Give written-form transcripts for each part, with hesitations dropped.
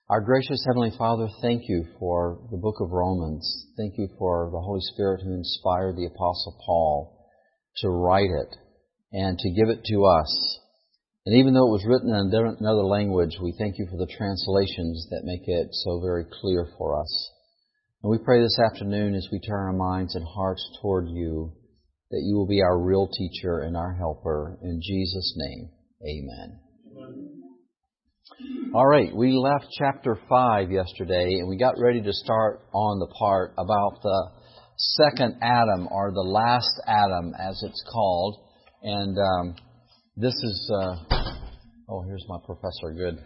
Our gracious Heavenly Father, thank you for the book of Romans. Thank you for the Holy Spirit who inspired the Apostle Paul to write it and to give it to us. And even though it was written in another language, we thank you for the translations that make it so very clear for us. And we pray this afternoon as we turn our minds and hearts toward you, that you will be our real teacher and our helper. In Jesus' name, amen. All right, we left chapter 5 yesterday, and we got ready to start on the part about the second Adam, or the last Adam, as it's called. And this is... here's my professor. Good.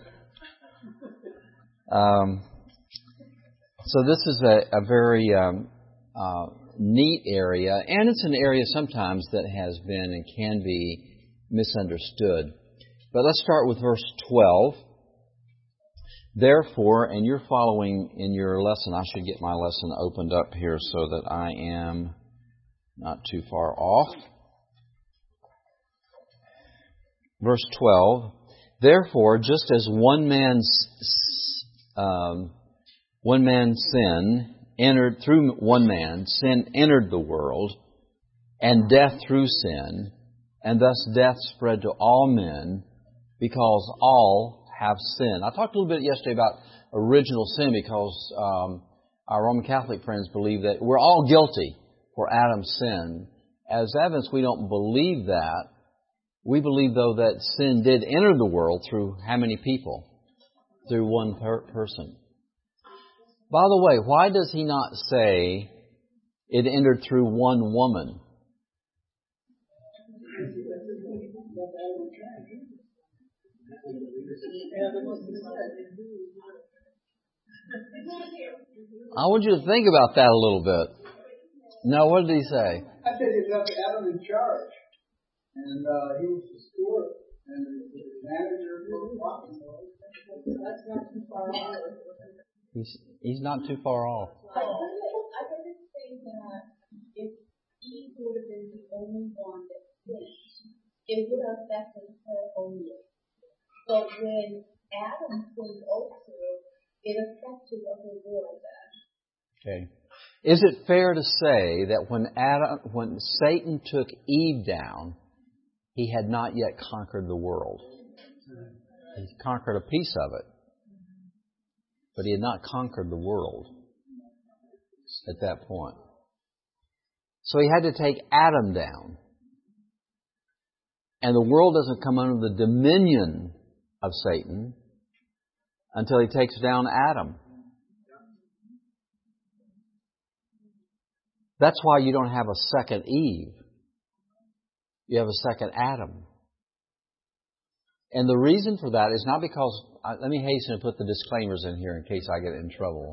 So this is a very neat area, and it's an area sometimes that has been and can be misunderstood. But let's start with verse 12. Therefore, and you're following in your lesson, I should get my lesson opened up here so that I am not too far off. Verse 12, therefore, just as one man's sin entered through one man, sin entered the world, and death through sin, and thus death spread to all men, because all have sinned. I talked a little bit yesterday about original sin because our Roman Catholic friends believe that we're all guilty for Adam's sin. As evidence, we don't believe that. We believe, though, that sin did enter the world through how many people? Through one person. By the way, why does he not say it entered through one woman? I want you to think about that a little bit. Now, what did he say? I said he left Adam in charge. And he was the steward and the manager of the office. That's not too far off. He's not too far off. I would say that if Eve would have been the only one that sinned, it would have affected her only. But when Adam sinned also, it affected the whole world then. Okay. Is it fair to say that when Satan took Eve down, he had not yet conquered the world? He conquered a piece of it, but he had not conquered the world at that point. So he had to take Adam down. And the world doesn't come under the dominion of Satan until he takes down Adam. That's why you don't have a second Eve. You have a second Adam. And the reason for that is not because... let me hasten to put the disclaimers in here in case I get in trouble.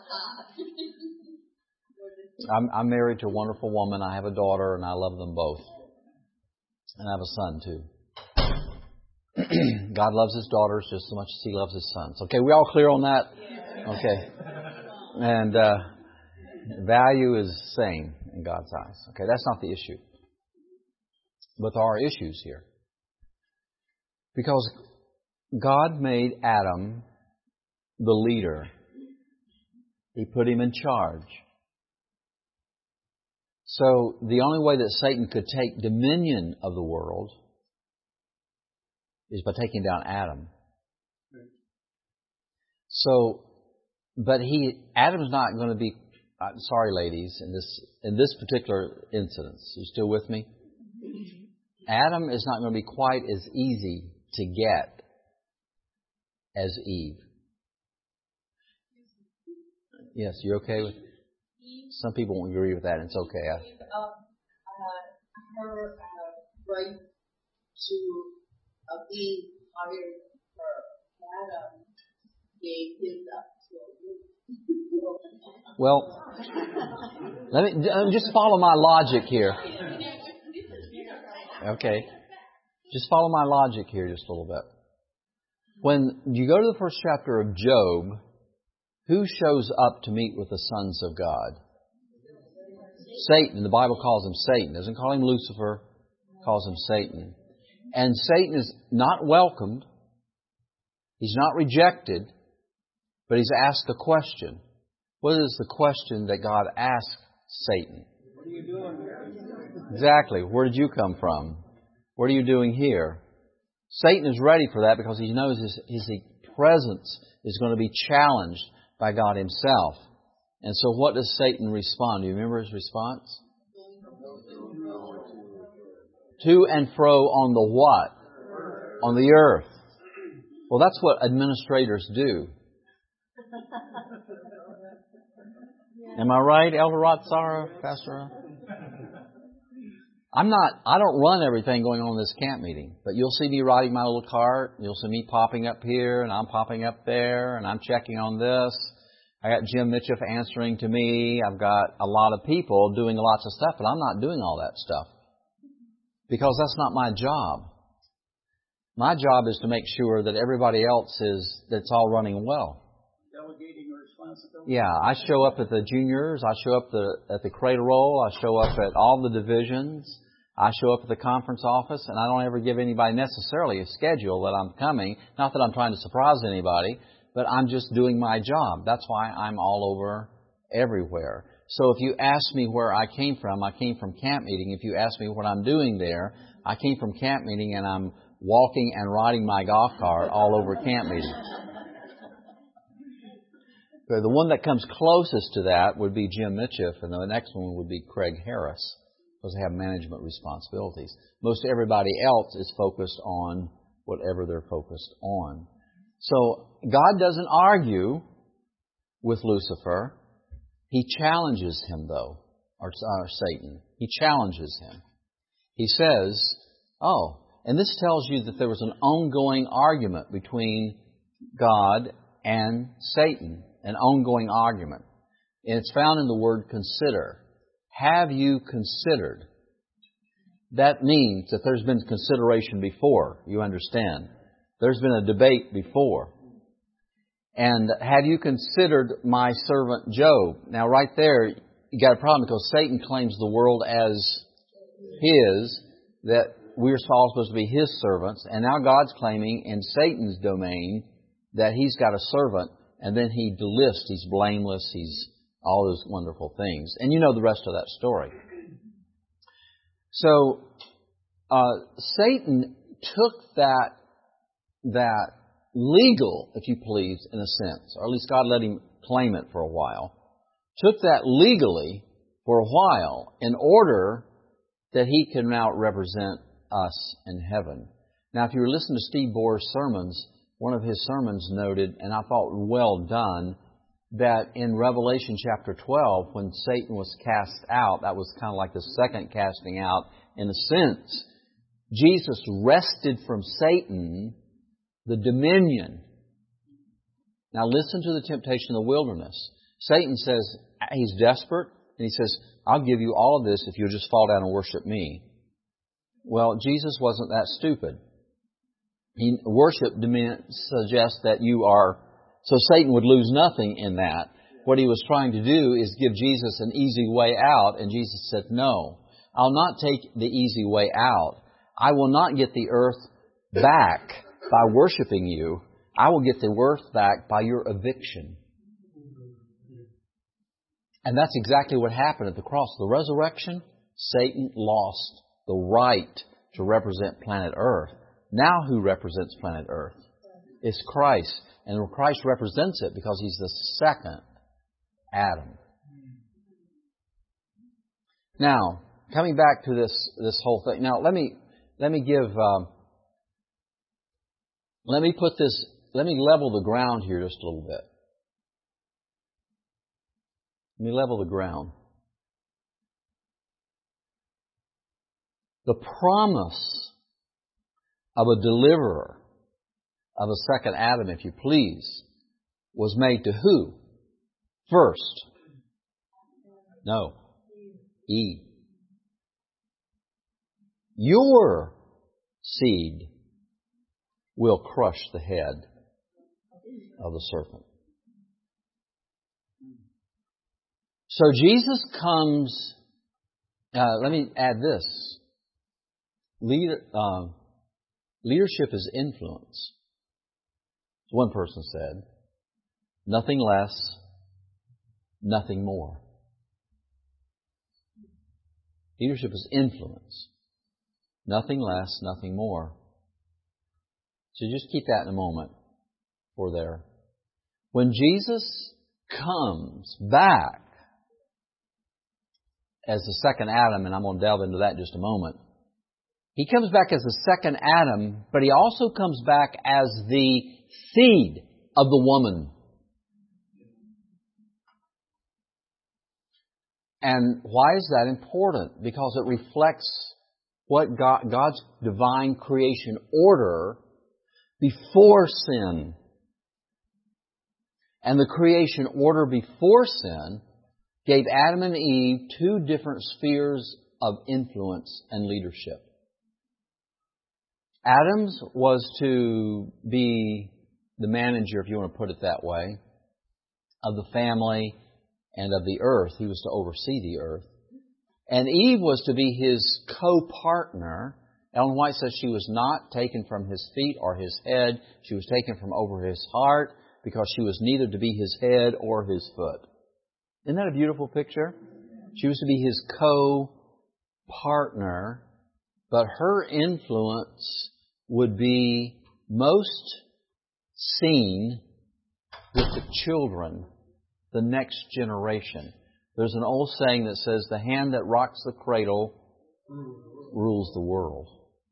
I'm married to a wonderful woman. I have a daughter, and I love them both. And I have a son, too. God loves His daughters just as much as He loves His sons. Okay, we all clear on that? Okay. And value is the same in God's eyes. Okay, that's not the issue. But there are issues here. Because God made Adam the leader. He put him in charge. So the only way that Satan could take dominion of the world is by taking down Adam. So, but Adam's not going to be, sorry ladies, in this particular instance, you still with me? Adam is not going to be quite as easy to get as Eve. Yes, you okay with? Some people won't agree with that. It's okay. Her right to be hired her Adam gave his up to. Well, let me just follow my logic here. Okay. Just follow my logic here just a little bit. When you go to the first chapter of Job, who shows up to meet with the sons of God? Satan. The Bible calls him Satan. It doesn't call him Lucifer. It calls him Satan. And Satan is not welcomed. He's not rejected. But he's asked a question. What is the question that God asked Satan? What are you doing here? Exactly. Where did you come from? What are you doing here? Satan is ready for that because he knows his presence is going to be challenged by God Himself. And so what does Satan respond? Do you remember his response? To and fro on the what? On the earth. Well, that's what administrators do. Am I right, Elder Rotsara, Pastor? I don't run everything going on in this camp meeting, but you'll see me riding my little cart, you'll see me popping up here, and I'm popping up there, and I'm checking on this. I got Jim Mitchell answering to me. I've got a lot of people doing lots of stuff, but I'm not doing all that stuff because that's not my job. My job is to make sure that everybody else that's all running well. Delegating responsibility. Yeah, I show up at the juniors. I show up at the cradle roll. I show up at all the divisions. I show up at the conference office, and I don't ever give anybody necessarily a schedule that I'm coming. Not that I'm trying to surprise anybody, but I'm just doing my job. That's why I'm all over everywhere. So if you ask me where I came from camp meeting. If you ask me what I'm doing there, I came from camp meeting, and I'm walking and riding my golf cart all over camp meeting. So the one that comes closest to that would be Jim Mitchell, and the next one would be Craig Harris, because they have management responsibilities. Most everybody else is focused on whatever they're focused on. So God doesn't argue with Lucifer. He challenges him, though, or Satan. He challenges him. He says, and this tells you that there was an ongoing argument between God and Satan, an ongoing argument. And it's found in the word consider. Have you considered? That means that there's been consideration before, you understand. There's been a debate before. And have you considered my servant Job? Now right there, you got a problem because Satan claims the world as his, that we're all supposed to be his servants. And now God's claiming in Satan's domain that he's got a servant, and then he lists, he's blameless, he's all those wonderful things. And you know the rest of that story. So Satan took that legal, if you please, in a sense, or at least God let him claim it for a while, took that legally for a while in order that he can now represent us in heaven. Now, if you were listening to Steve Bohr's sermons, one of his sermons noted, and I thought well done, that in Revelation chapter 12, when Satan was cast out, that was kind of like the second casting out in a sense. Jesus wrested from Satan the dominion. Now listen to the temptation of the wilderness. Satan says, he's desperate, and he says, I'll give you all of this if you'll just fall down and worship me. Well, Jesus wasn't that stupid. Worship suggests that you are, so Satan would lose nothing in that. What he was trying to do is give Jesus an easy way out, and Jesus said, no, I'll not take the easy way out. I will not get the earth back by worshiping you. I will get the earth back by your eviction. And that's exactly what happened at the cross. The resurrection, Satan lost the right to represent planet Earth. Now who represents planet Earth? It's Christ. And Christ represents it because He's the second Adam. Now, coming back to this whole thing. Now, let me level the ground here just a little bit. Let me level the ground. The promise of a deliverer, of a second Adam, if you please, was made to who? First. No. Eve. Your seed will crush the head of the serpent. So Jesus comes, let me add this. Leadership is influence. One person said. Nothing less, nothing more. Leadership is influence. Nothing less, nothing more. So just keep that in a moment for there. When Jesus comes back as the second Adam, and I'm going to delve into that in just a moment, He comes back as the second Adam, but He also comes back as the seed of the woman. And why is that important? Because it reflects what God's divine creation order before sin. And the creation order before sin gave Adam and Eve two different spheres of influence and leadership. Adam's was to be the manager, if you want to put it that way, of the family and of the earth. He was to oversee the earth. And Eve was to be his co-partner. Ellen White says she was not taken from his feet or his head. She was taken from over his heart because she was neither to be his head or his foot. Isn't that a beautiful picture? She was to be his co-partner, but her influence would be most seen with the children, the next generation. There's an old saying that says, the hand that rocks the cradle rules the world.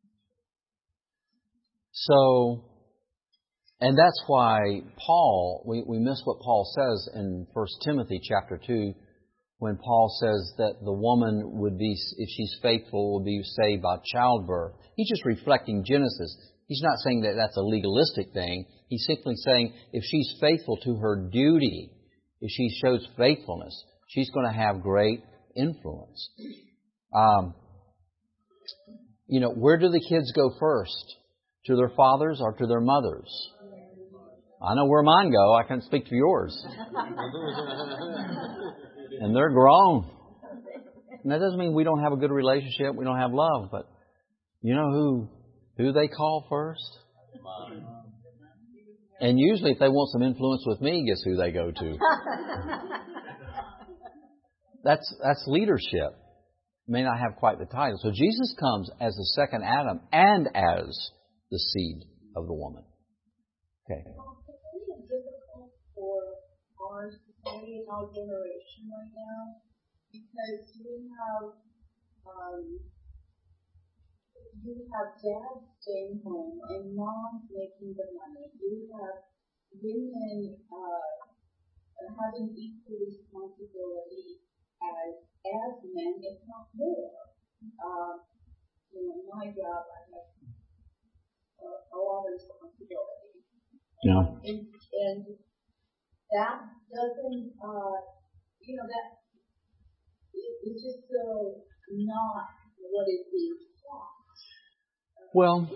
So, and that's why Paul, we miss what Paul says in 1 Timothy chapter 2, when Paul says that the woman would be, if she's faithful, will be saved by childbirth. He's just reflecting Genesis. He's not saying that that's a legalistic thing. He's simply saying if she's faithful to her duty, if she shows faithfulness, she's going to have great influence. Where do the kids go first? To their fathers or to their mothers? I know where mine go. I can't speak to yours. And they're grown. And that doesn't mean we don't have a good relationship, we don't have love, but you know who they call first? And usually if they want some influence with me, guess who they go to? That's leadership. May not have quite the title. So Jesus comes as the second Adam and as the seed of the woman. Okay. It's really difficult for our society and our generation right now because you have dads staying home and moms making the money. You have women having equal responsibility as men, if not more. In my job, I have a lot of responsibility. Yeah. And that doesn't, that it's just so not what is being taught. Well,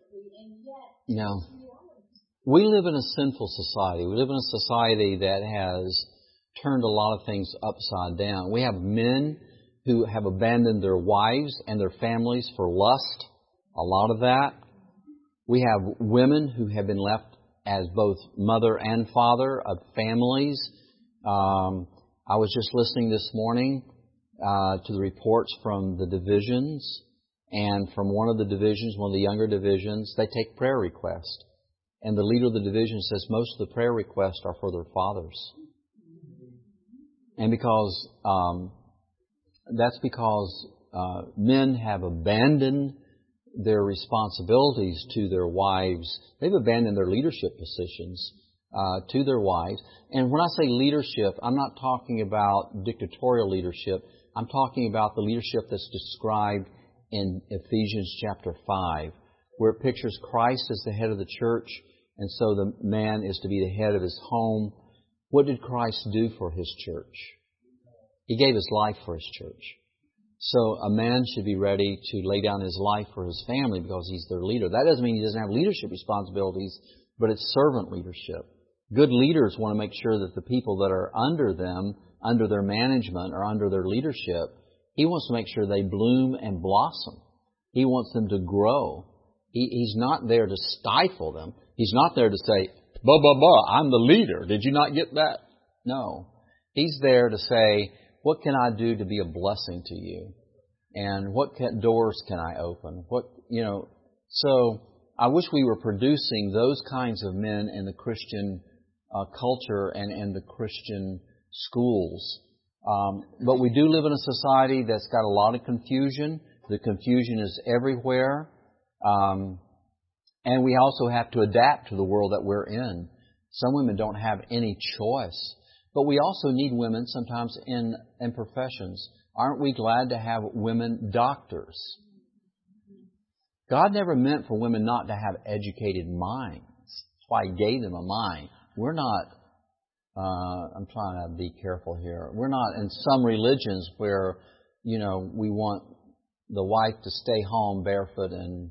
we live in a sinful society. We live in a society that has turned a lot of things upside down. We have men who have abandoned their wives and their families for lust, a lot of that. We have women who have been left as both mother and father of families. I was just listening this morning to the reports from the divisions, and from one of the divisions, one of the younger divisions, they take prayer requests. And the leader of the division says most of the prayer requests are for their fathers. And that's because men have abandoned their responsibilities to their wives. They've abandoned their leadership positions to their wives. And when I say leadership, I'm not talking about dictatorial leadership. I'm talking about the leadership that's described in Ephesians chapter 5, where it pictures Christ as the head of the church, and so the man is to be the head of his home. What did Christ do for His church? He gave His life for His church. So a man should be ready to lay down his life for his family because he's their leader. That doesn't mean he doesn't have leadership responsibilities, but it's servant leadership. Good leaders want to make sure that the people that are under them, under their management or under their leadership, he wants to make sure they bloom and blossom. He wants them to grow. He's not there to stifle them. He's not there to say, blah, blah, blah. I'm the leader. Did you not get that? No. He's there to say, what can I do to be a blessing to you? And what doors can I open? So I wish we were producing those kinds of men in the Christian culture and in the Christian schools. But we do live in a society that's got a lot of confusion. The confusion is everywhere. And we also have to adapt to the world that we're in. Some women don't have any choice. But we also need women sometimes in professions. Aren't we glad to have women doctors? God never meant for women not to have educated minds. That's why He gave them a mind. We're not, I'm trying to be careful here. We're not in some religions where, we want the wife to stay home barefoot and,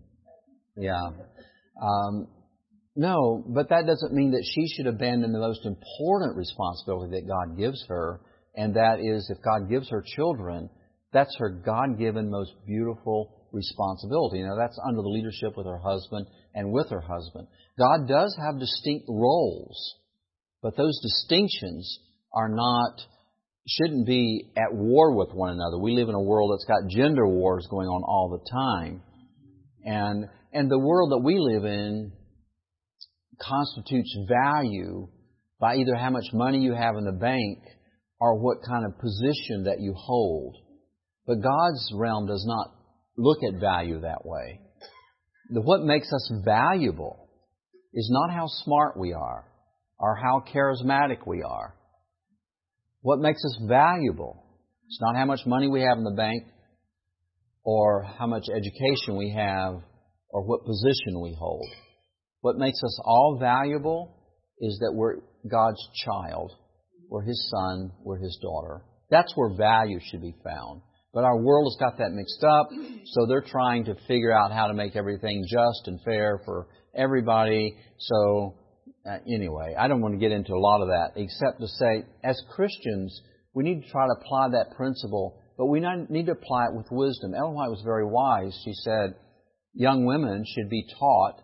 no, but that doesn't mean that she should abandon the most important responsibility that God gives her, and that is if God gives her children, that's her God-given most beautiful responsibility. That's under the leadership with her husband and with her husband. God does have distinct roles, but those distinctions shouldn't be at war with one another. We live in a world that's got gender wars going on all the time. And the world that we live in constitutes value by either how much money you have in the bank or what kind of position that you hold. But God's realm does not look at value that way. What makes us valuable is not how smart we are or how charismatic we are. What makes us valuable is not how much money we have in the bank or how much education we have or what position we hold. What makes us all valuable is that we're God's child. We're His son. We're His daughter. That's where value should be found. But our world has got that mixed up, so they're trying to figure out how to make everything just and fair for everybody. So, anyway, I don't want to get into a lot of that, except to say, as Christians, we need to try to apply that principle, but we need to apply it with wisdom. Ellen White was very wise. She said, young women should be taught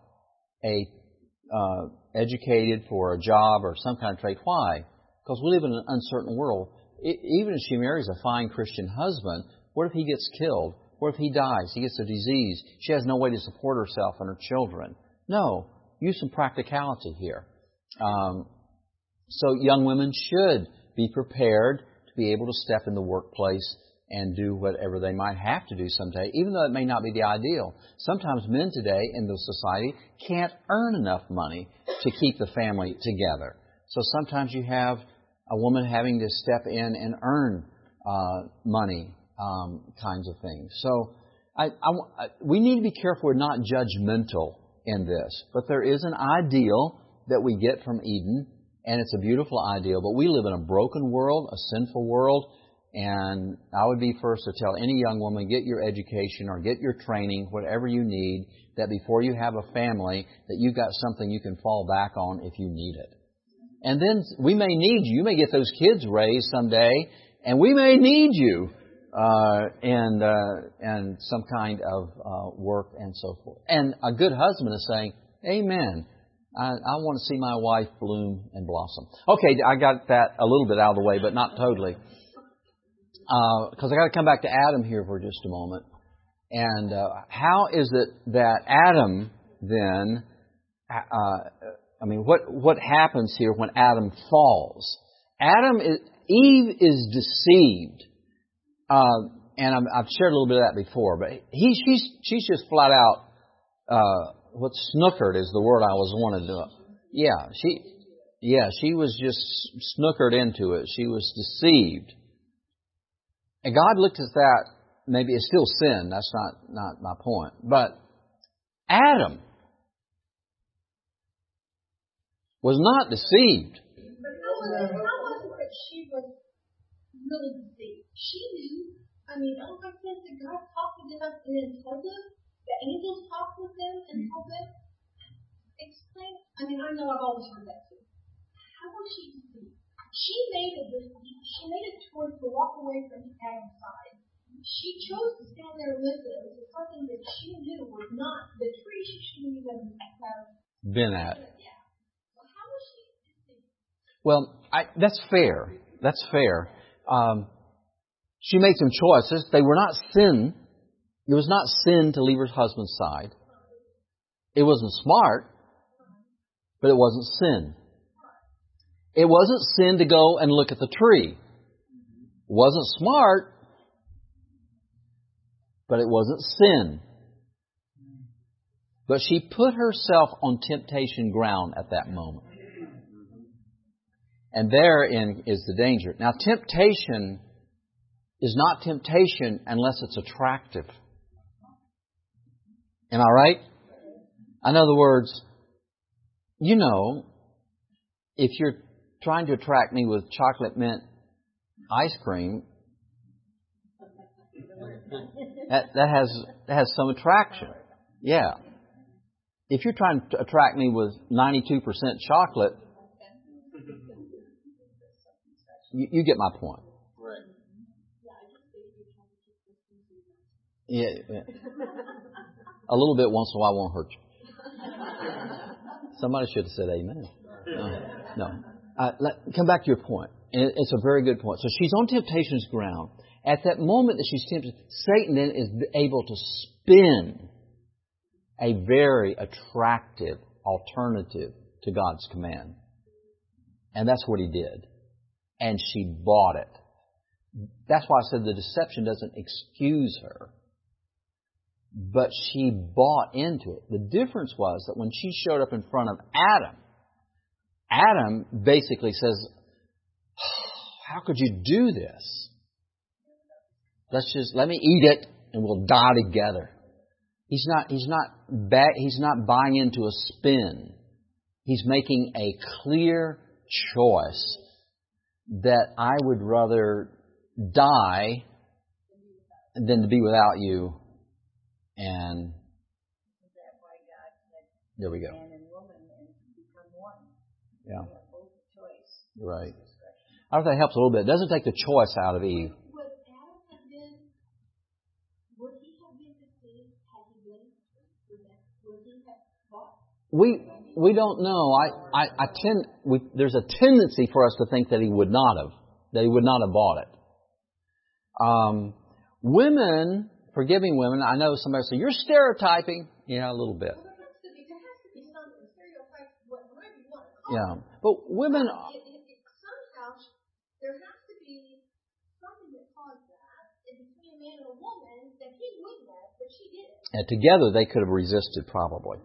educated for a job or some kind of trade. Why? Because we live in an uncertain world. Even if she marries a fine Christian husband, what if he gets killed? What if he dies? He gets a disease. She has no way to support herself and her children. No. Use some practicality here. So young women should be prepared to be able to step in the workplace and do whatever they might have to do someday, even though it may not be the ideal. Sometimes men today in the society can't earn enough money to keep the family together. So sometimes you have a woman having to step in and earn money, kinds of things. So we need to be careful we're not judgmental in this. But there is an ideal that we get from Eden, and it's a beautiful ideal. But we live in a broken world, a sinful world, and I would be first to tell any young woman, get your education or get your training, whatever you need, that before you have a family, that you've got something you can fall back on if you need it. And then we may need you. You may get those kids raised someday, and we may need you and some kind of work and so forth. And a good husband is saying, amen. I want to see my wife bloom and blossom. Okay, I got that a little bit out of the way, but not totally. Because I got to come back to Adam here for just a moment. And how is it that Adam then, what happens here when Adam falls? Eve is deceived. And I've shared a little bit of that before, but she's just flat out, snookered is the word I was wanting to. She was just snookered into it. She was deceived. And God looked at that, maybe it's still sin, that's not my point. But Adam was not deceived. But how was it that she was really deceived? She knew. Ellen White says that God talked to them and told them. The angels talked with them and told them. Explain. I know I've always heard that too. How was she deceived? She made a choice to walk away from Adam's side. She chose to stand there with him. It was something that she knew was not the tree she shouldn't even have been at. Yeah. So how was Well, that's fair. That's fair. She made some choices. They were not sin. It was not sin to leave her husband's side. It wasn't smart, but it wasn't sin. It wasn't sin to go and look at the tree. It wasn't smart, but it wasn't sin. But she put herself on temptation ground at that moment. And therein is the danger. Now, temptation is not temptation unless it's attractive. Am I right? In other words, you know, if you're trying to attract me with chocolate mint ice cream, that has some attraction. Yeah. If you're trying to attract me with 92% chocolate, you get my point. Right. Yeah. A little bit once in a while won't hurt you. Somebody should have said amen. No. Come back to your point. And it's a very good point. So she's on temptation's ground. At that moment that she's tempted, Satan then is able to spin a very attractive alternative to God's command. And that's what he did. And she bought it. That's why I said the deception doesn't excuse her. But she bought into it. The difference was that when she showed up in front of Adam basically says, how could you do this? Let me eat it and we'll die together. He's not buying into a spin. He's making a clear choice that I would rather die than to be without you. And there we go. Man and woman and become one. Yeah. Both choice. Right. I don't know if that helps a little bit. It doesn't take the choice out of Eve. Would he have been deceived had he been? Would he have bought? We don't know. There's a tendency for us to think that he would not have bought it. Women, forgiving women, I know somebody say, you're stereotyping. Yeah, a little bit. Well, there has to be some stereotypes, whatever you want to call Yeah. it. But women... Somehow, there has to be something that caused that between a man and a woman that he wouldn't have, but she did. And together they could have resisted probably.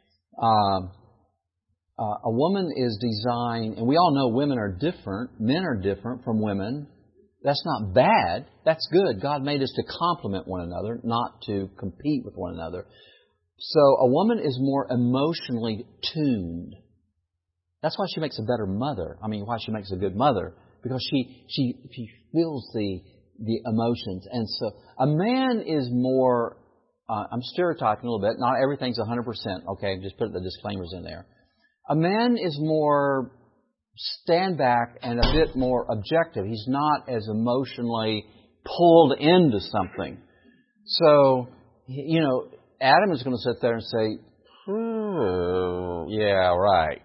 A woman is designed, and we all know women are different, men are different from women. That's not bad. That's good. God made us to complement one another, not to compete with one another. So a woman is more emotionally tuned. That's why she makes a better mother. Why she makes a good mother. Because she feels the emotions. And so a man is more, I'm stereotyping a little bit. Not everything's 100%. Okay, just put the disclaimers in there. A man is more stand back and a bit more objective. He's not as emotionally pulled into something. So, Adam is going to sit there and say, yeah, right.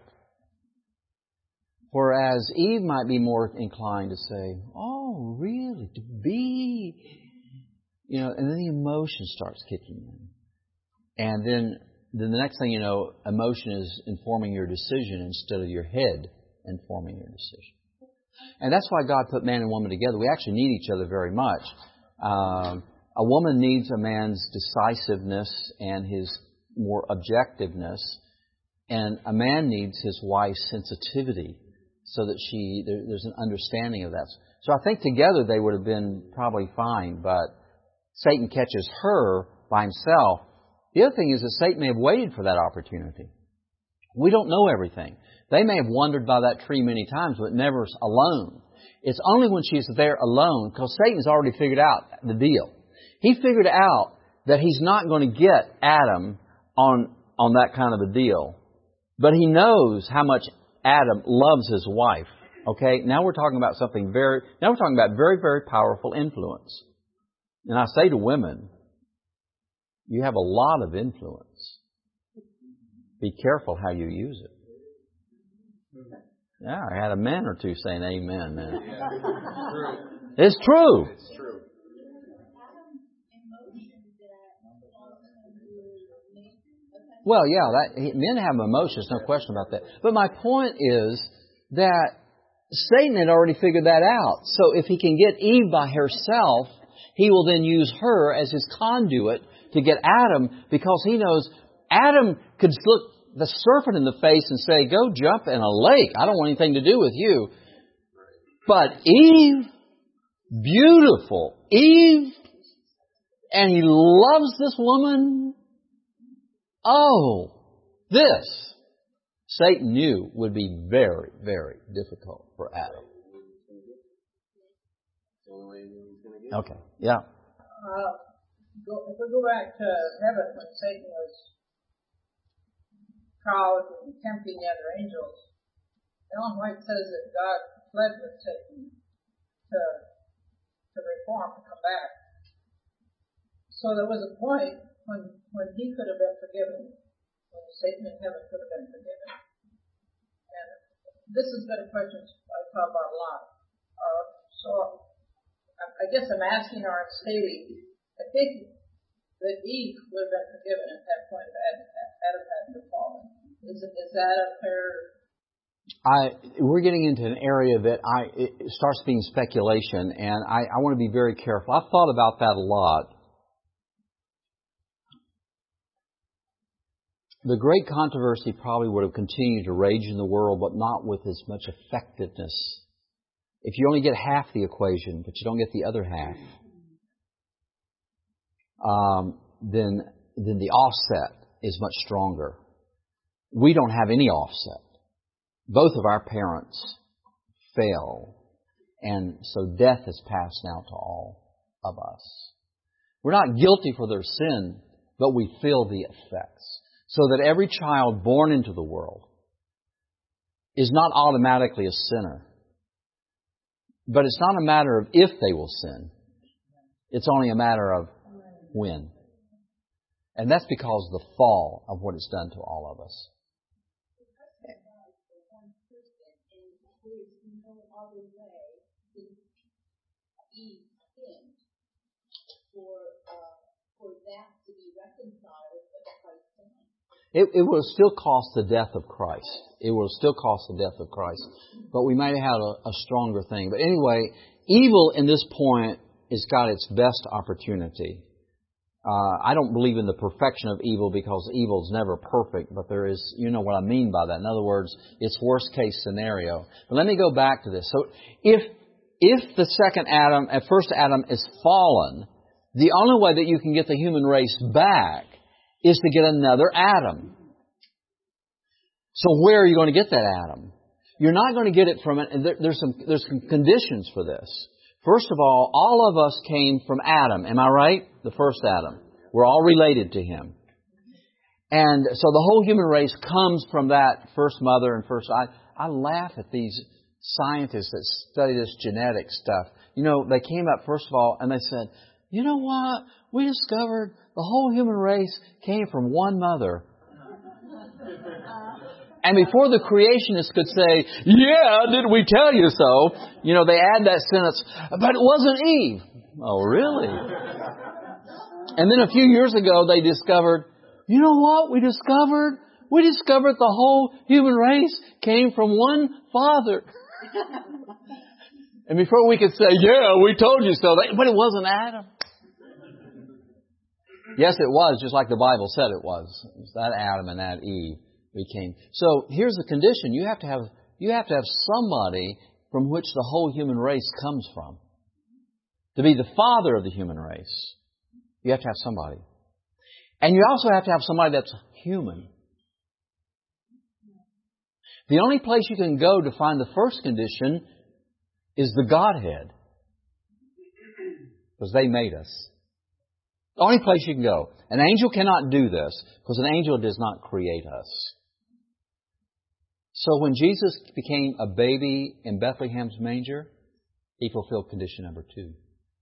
Whereas Eve might be more inclined to say, oh, really? To be? And then the emotion starts kicking in. And then the next thing you know, emotion is informing your decision instead of your head informing your decision. And that's why God put man and woman together. We actually need each other very much. A woman needs a man's decisiveness and his more objectiveness. And a man needs his wife's sensitivity so that there's an understanding of that. So I think together they would have been probably fine, but Satan catches her by himself. The other thing is that Satan may have waited for that opportunity. We don't know everything. They may have wandered by that tree many times, but never alone. It's only when she's there alone, because Satan's already figured out the deal. He figured out that he's not going to get Adam on that kind of a deal. But he knows how much Adam loves his wife. Okay? Now we're talking about very, very powerful influence. And I say to women, you have a lot of influence. Be careful how you use it. Yeah, I had a man or two saying amen, man. Yeah, it's true. It's true. It's true. Well, yeah, men have emotions, no question about that. But my point is that Satan had already figured that out. So if he can get Eve by herself, he will then use her as his conduit to get Adam, because he knows Adam could look the serpent in the face and say, go jump in a lake. I don't want anything to do with you. But Eve, beautiful Eve, and he loves this woman. Oh, this, Satan knew, would be very, very difficult for Adam. Okay, yeah. If we go back to heaven when Satan was proud and tempting the other angels, Ellen White says that God fled with Satan to reform, to come back. So there was a point when he could have been forgiven, when Satan in heaven could have been forgiven. And this has been a question I've thought about a lot. So I guess I'm asking or I'm stating, I think that Eve would have been forgiven at that point if Adam hadn't fallen. Is that a fair... We're getting into an area that it starts being speculation, and I want to be very careful. I've thought about that a lot. The great controversy probably would have continued to rage in the world, but not with as much effectiveness. If you only get half the equation, but you don't get the other half, then the offset is much stronger. We don't have any offset. Both of our parents fell, and so death has passed now to all of us. We're not guilty for their sin, but we feel the effects. So that every child born into the world is not automatically a sinner. But it's not a matter of if they will sin. It's only a matter of when. And that's because of the fall of what it's done to all of us. For that to be reconciled with Christ's son. It will still cost the death of Christ. It will still cost the death of Christ. But we might have had a stronger thing. But anyway, evil in this point has got its best opportunity. I don't believe in the perfection of evil because evil is never perfect, but there is, you know what I mean by that. In other words, it's worst case scenario. But let me go back to this. So if the second Adam, first Adam is fallen, the only way that you can get the human race back is to get another Adam. So where are you going to get that Adam? You're not going to get it from there's some conditions for this. First of all of us came from Adam. Am I right? The first Adam. We're all related to him. And so the whole human race comes from that first mother and first... I laugh at these scientists that study this genetic stuff. You know, they came up first of all and they said, you know what? We discovered the whole human race came from one mother. And before the creationists could say, yeah, did we tell you so? You know, they add that sentence, but it wasn't Eve. Oh, really? And then a few years ago, they discovered, you know what we discovered? We discovered the whole human race came from one father. And before we could say, yeah, we told you so, but it wasn't Adam. Yes, it was, just like the Bible said it was. It was that Adam and that Eve became. So here's the condition. You have to have somebody from which the whole human race comes from. To be the father of the human race, you have to have somebody. And you also have to have somebody that's human. The only place you can go to find the first condition is the Godhead. Because they made us. The only place you can go. An angel cannot do this because an angel does not create us. So when Jesus became a baby in Bethlehem's manger, he fulfilled condition number 2.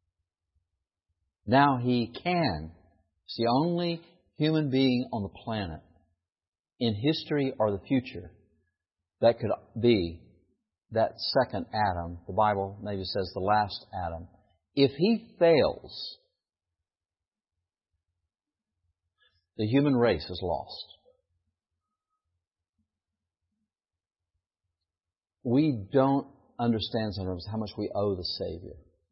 Now he can. It's the only human being on the planet in history or the future that could be that second Adam, the Bible maybe says the last Adam, if he fails, the human race is lost. We don't understand sometimes how much we owe the Savior.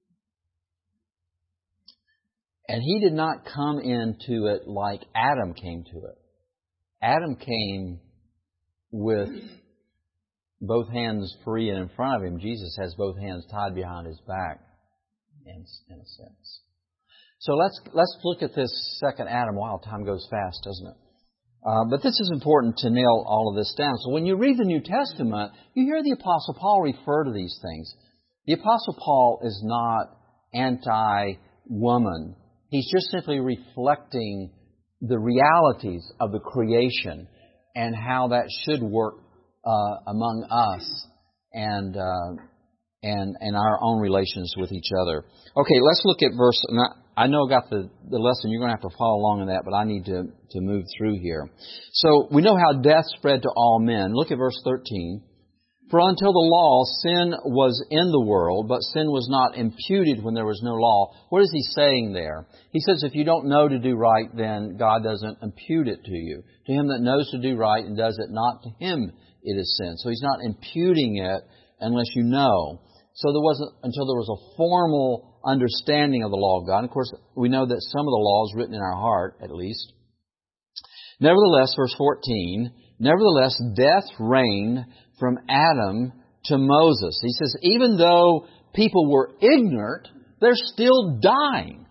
And He did not come into it like Adam came to it. Adam came with both hands free and in front of Him. Jesus has both hands tied behind His back, in a sense. So let's look at this second Adam. Wow, time goes fast, doesn't it? But this is important to nail all of this down. So when you read the New Testament, you hear the Apostle Paul refer to these things. The Apostle Paul is not anti-woman. He's just simply reflecting the realities of the creation and how that should work among us and our own relations with each other. Okay, let's look at verse. I know I got the lesson. You're going to have to follow along in that, but I need to move through here. So we know how death spread to all men. Look at verse 13. For until the law, sin was in the world, but sin was not imputed when there was no law. What is he saying there? He says if you don't know to do right, then God doesn't impute it to you. To him that knows to do right and does it not, to him it is sin. So he's not imputing it unless you know. So there wasn't until there was a formal understanding of the law of God. And of course, we know that some of the law is written in our heart, at least. Nevertheless, verse 14, nevertheless, death reigned from Adam to Moses. He says, even though people were ignorant, they're still dying.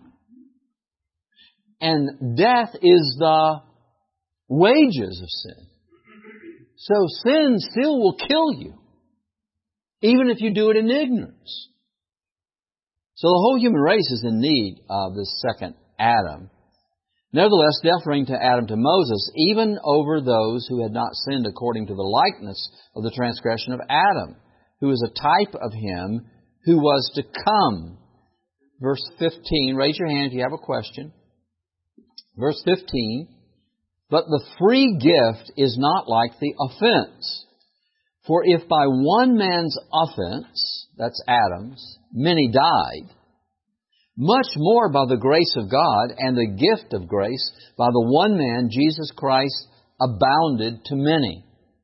And death is the wages of sin. So sin still will kill you, even if you do it in ignorance. So the whole human race is in need of this second Adam. Nevertheless, death reigned to Adam to Moses, even over those who had not sinned according to the likeness of the transgression of Adam, who is a type of him who was to come. Verse 15, raise your hand if you have a question. Verse 15, but the free gift is not like the offense. For if by one man's offense, that's Adam's, many died, much more by the grace of God and the gift of grace by the one man, Jesus Christ, abounded to many.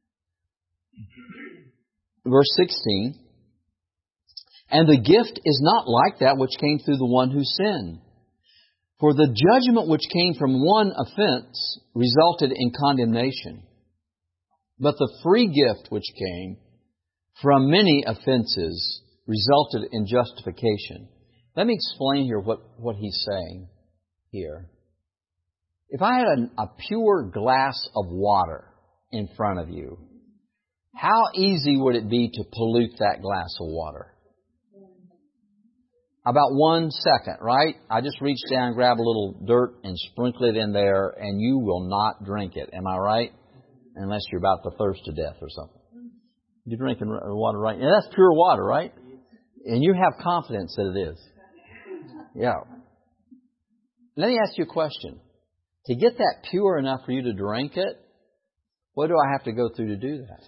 Verse 16, and the gift is not like that which came through the one who sinned. For the judgment which came from one offense resulted in condemnation. But the free gift which came from many offenses resulted in justification. Let me explain here what he's saying here. If I had a pure glass of water in front of you, how easy would it be to pollute that glass of water? About 1 second, right? I just reach down, grab a little dirt, and sprinkle it in there, and you will not drink it. Am I right? Unless you're about to thirst to death or something. You're drinking water, right? And that's pure water, right? And you have confidence that it is. Yeah. Let me ask you a question. To get that pure enough for you to drink it, what do I have to go through to do that?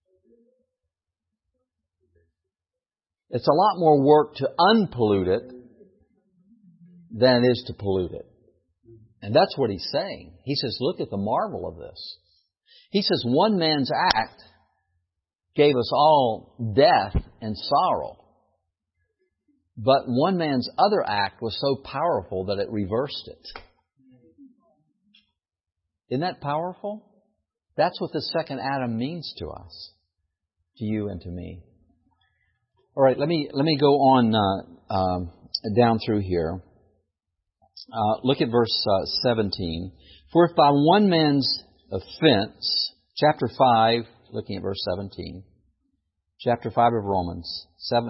It's a lot more work to unpollute it than it is to pollute it. And that's what he's saying. He says, look at the marvel of this. He says, one man's act gave us all death and sorrow. But one man's other act was so powerful that it reversed it. Isn't that powerful? That's what the second Adam means to us, to you and to me. All right, let me go on down through here. Look at verse 17. For if by one man's offense, chapter 5, looking at verse 17, chapter 5 of Romans,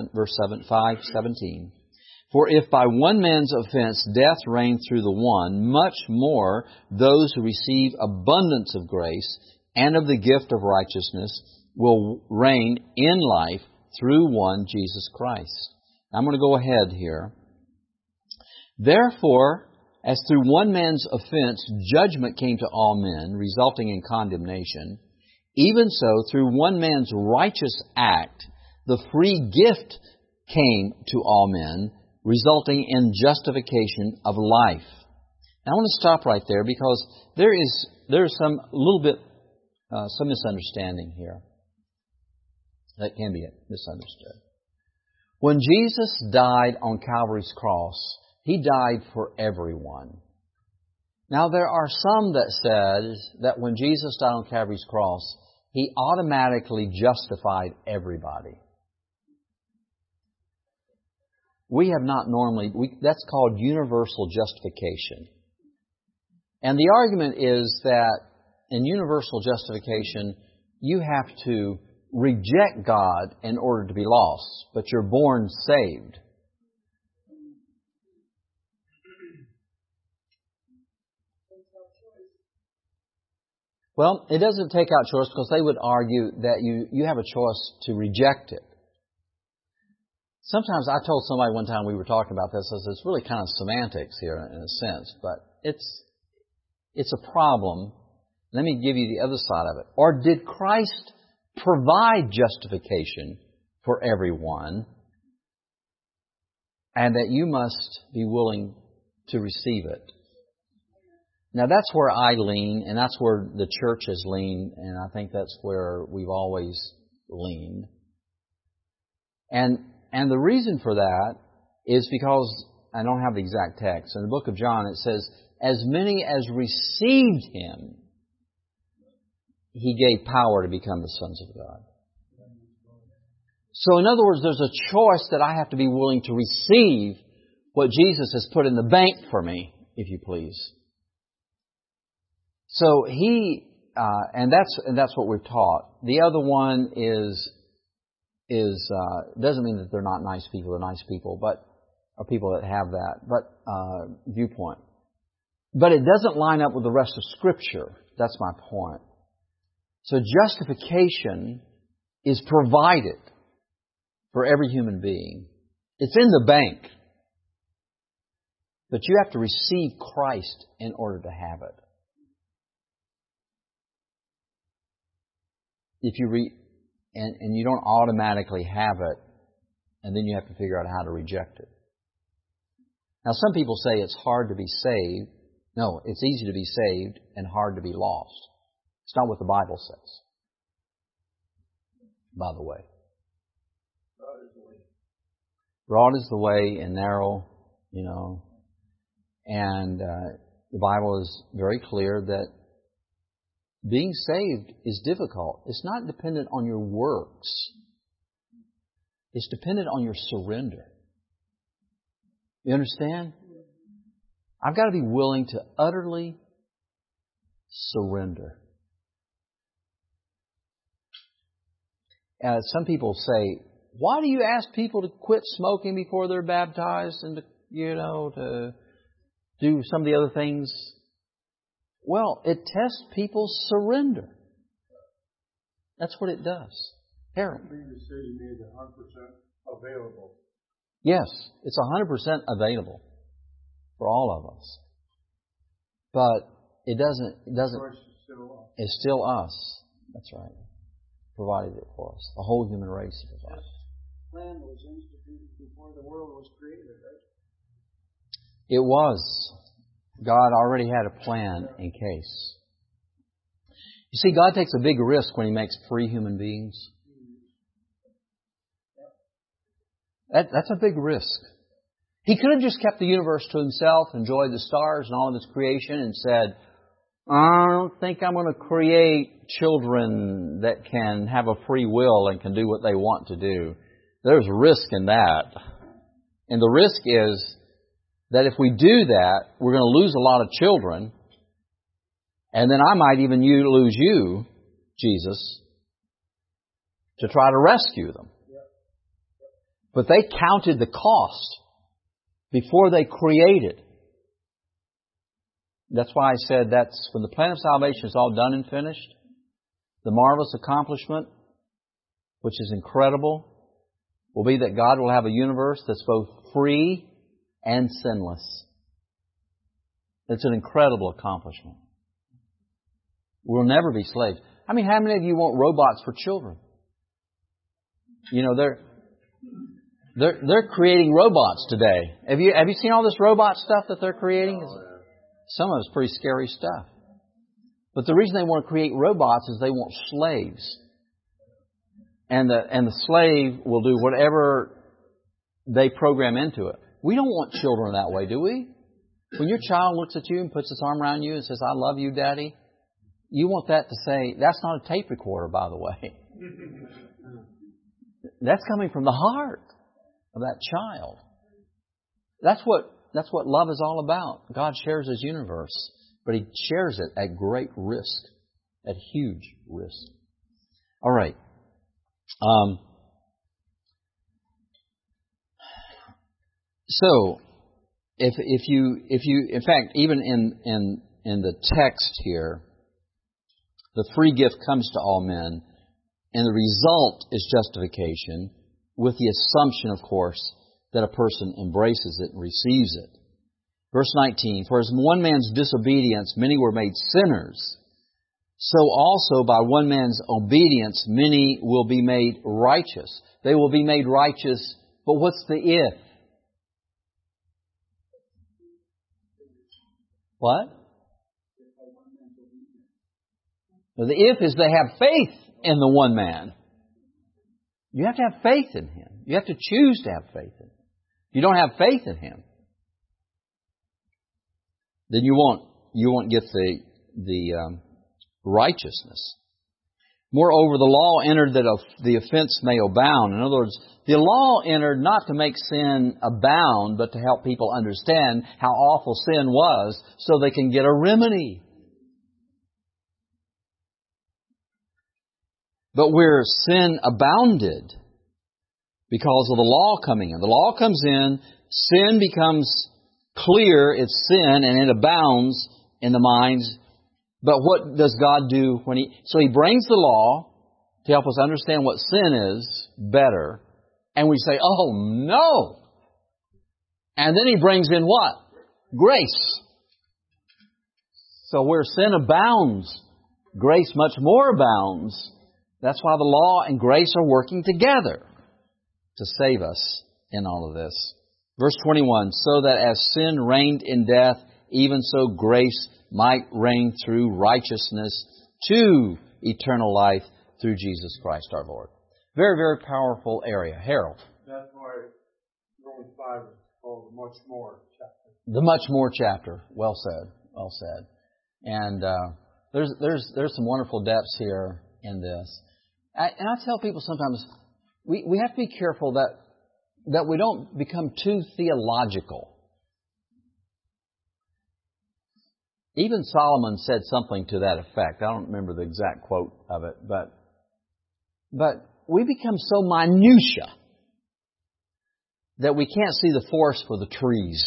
5:17. For if by one man's offense death reigned through the one, much more those who receive abundance of grace and of the gift of righteousness will reign in life through one Jesus Christ. Now, I'm going to go ahead here. Therefore, as through one man's offense judgment came to all men, resulting in condemnation, even so through one man's righteous act the free gift came to all men, resulting in justification of life. Now, I want to stop right there because there is some misunderstanding here that can be misunderstood. When Jesus died on Calvary's cross, He died for everyone. Now, there are some that says that when Jesus died on Calvary's cross, He automatically justified everybody. We have not normally, that's called universal justification. And the argument is that in universal justification, you have to reject God in order to be lost, but you're born saved. Well, it doesn't take out choice because they would argue that you have a choice to reject it. Sometimes I told somebody one time we were talking about this, I said, it's really kind of semantics here in a sense, but it's a problem. Let me give you the other side of it. Or did Christ provide justification for everyone and that you must be willing to receive it? Now that's where I lean, and that's where the church has leaned, and I think that's where we've always leaned. And the reason for that is because, I don't have the exact text, in the book of John it says, as many as received Him, He gave power to become the sons of God. So in other words, there's a choice that I have to be willing to receive what Jesus has put in the bank for me, if you please. So and that's what we've taught. The other one is doesn't mean that they're not nice people. They're nice people, or people that have that viewpoint. But it doesn't line up with the rest of Scripture. That's my point. So justification is provided for every human being. It's in the bank. But you have to receive Christ in order to have it. If you and you don't automatically have it, and then you have to figure out how to reject it. Now, some people say it's hard to be saved. No, it's easy to be saved and hard to be lost. It's not what the Bible says, by the way. Broad is the way and narrow, and the Bible is very clear that being saved is difficult. It's not dependent on your works. It's dependent on your surrender. You understand? I've got to be willing to utterly surrender. Some people say, why do you ask people to quit smoking before they're baptized and to do some of the other things? Well, it tests people's surrender. That's what it does. Harold. The city made 100% available. Yes, it's 100% available for all of us. But it doesn't. It's still us. That's right. Provided it for us. The whole human race provided. This plan was instituted before the world was created, right? It was. God already had a plan in case. You see, God takes a big risk when He makes free human beings. That's a big risk. He could have just kept the universe to Himself, enjoyed the stars and all of His creation, and said, I don't think I'm going to create children that can have a free will and can do what they want to do. There's risk in that. And the risk is that if we do that, we're going to lose a lot of children. And then I might even lose you, Jesus, to try to rescue them. But they counted the cost before they created. That's why I said that's when the plan of salvation is all done and finished. The marvelous accomplishment, which is incredible, will be that God will have a universe that's both free and sinless. It's an incredible accomplishment. We'll never be slaves. I mean, how many of you want robots for children? You know, they're creating robots today. Have you seen all this robot stuff that they're creating? Some of it's pretty scary stuff. But the reason they want to create robots is they want slaves. And the slave will do whatever they program into it. We don't want children that way, do we? When your child looks at you and puts his arm around you and says, "I love you, Daddy," you want that to say, that's not a tape recorder, by the way. That's coming from the heart of that child. That's what love is all about. God shares His universe, but He shares it at great risk, at huge risk. All right. So, if you, in fact, even in the text here, the free gift comes to all men, and the result is justification, with the assumption, of course, that a person embraces it and receives it. Verse 19, "For as one man's disobedience many were made sinners, so also by one man's obedience many will be made righteous." They will be made righteous, but what's the if? What? Well, the if is they have faith in the one man. You have to have faith in Him. You have to choose to have faith in Him. If you don't have faith in Him, then you won't get the righteousness. Moreover, the law entered that the offense may abound. In other words, the law entered not to make sin abound, but to help people understand how awful sin was so they can get a remedy. But where sin abounded because of the law coming in. The law comes in, sin becomes clear, it's sin, and it abounds in the minds. But what does God do when So He brings the law to help us understand what sin is better. And we say, "Oh, no!" And then He brings in what? Grace. So where sin abounds, grace much more abounds. That's why the law and grace are working together to save us in all of this. Verse 21, "So that as sin reigned in death, even so grace might reign through righteousness to eternal life through Jesus Christ our Lord." Very, very powerful area. Harold. That's why Romans 5 is called the much more chapter. The much more chapter. Well said. Well said. And there's some wonderful depths here in this. And I tell people sometimes we have to be careful that we don't become too theological. Even Solomon said something to that effect. I don't remember the exact quote of it, but we become so minutia that we can't see the forest for the trees.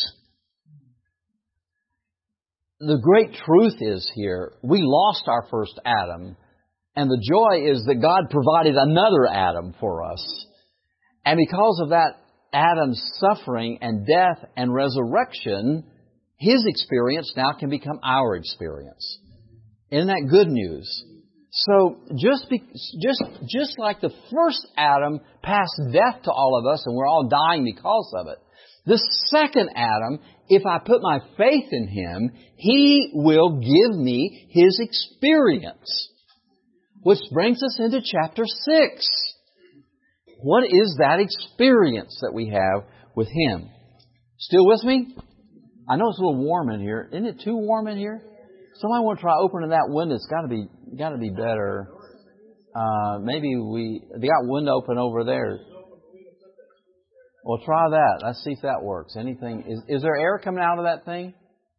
The great truth is here, we lost our first Adam, and the joy is that God provided another Adam for us. And because of that Adam's suffering and death and resurrection, his experience now can become our experience. Isn't that good news? So just like the first Adam passed death to all of us and we're all dying because of it, the second Adam, if I put my faith in Him, He will give me His experience. Which brings us into chapter 6. What is that experience that we have with Him? Still with me? I know it's a little warm in here. Isn't it too warm in here? Somebody want to try opening that window. It's got to be better. They got window open over there. Well, try that. Let's see if that works. Anything? Is there air coming out of that thing?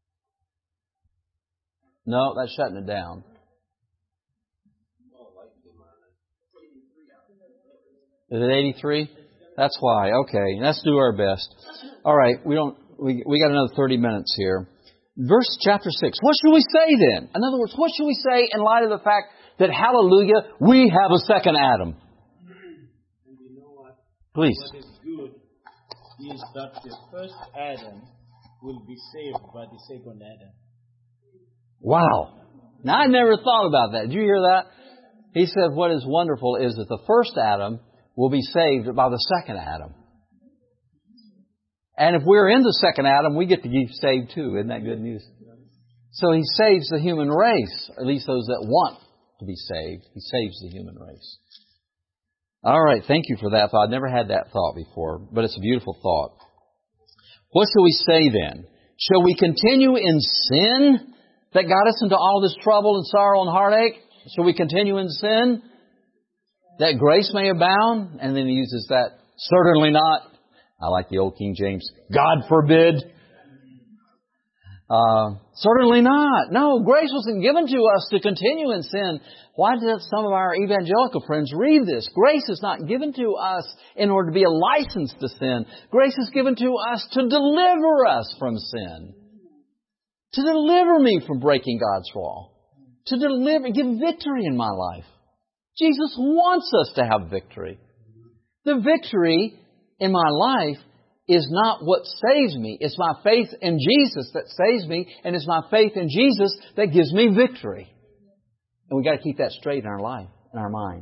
No, that's shutting it down. Is it 83? That's why. Okay, let's do our best. All right, we got another 30 minutes here. Chapter 6. What should we say then? In other words, what should we say in light of the fact that, hallelujah, we have a second Adam? And you know what? Please. What is good is that the first Adam will be saved by the second Adam. Wow. Now, I never thought about that. Did you hear that? He said what is wonderful is that the first Adam will be saved by the second Adam. And if we're in the second Adam, we get to be saved too. Isn't that good news? So He saves the human race, or at least those that want to be saved. He saves the human race. All right, thank you for that thought. I've never had that thought before, but it's a beautiful thought. What shall we say then? Shall we continue in sin that got us into all this trouble and sorrow and heartache? Shall we continue in sin that grace may abound? And then He uses that, certainly not. I like the old King James, God forbid. Certainly not. No, grace wasn't given to us to continue in sin. Why did some of our evangelical friends read this? Grace is not given to us in order to be a license to sin. Grace is given to us to deliver us from sin. To deliver me from breaking God's law. To give victory in my life. Jesus wants us to have victory. The victory in my life is not what saves me. It's my faith in Jesus that saves me, and it's my faith in Jesus that gives me victory. And we've got to keep that straight in our life, in our mind.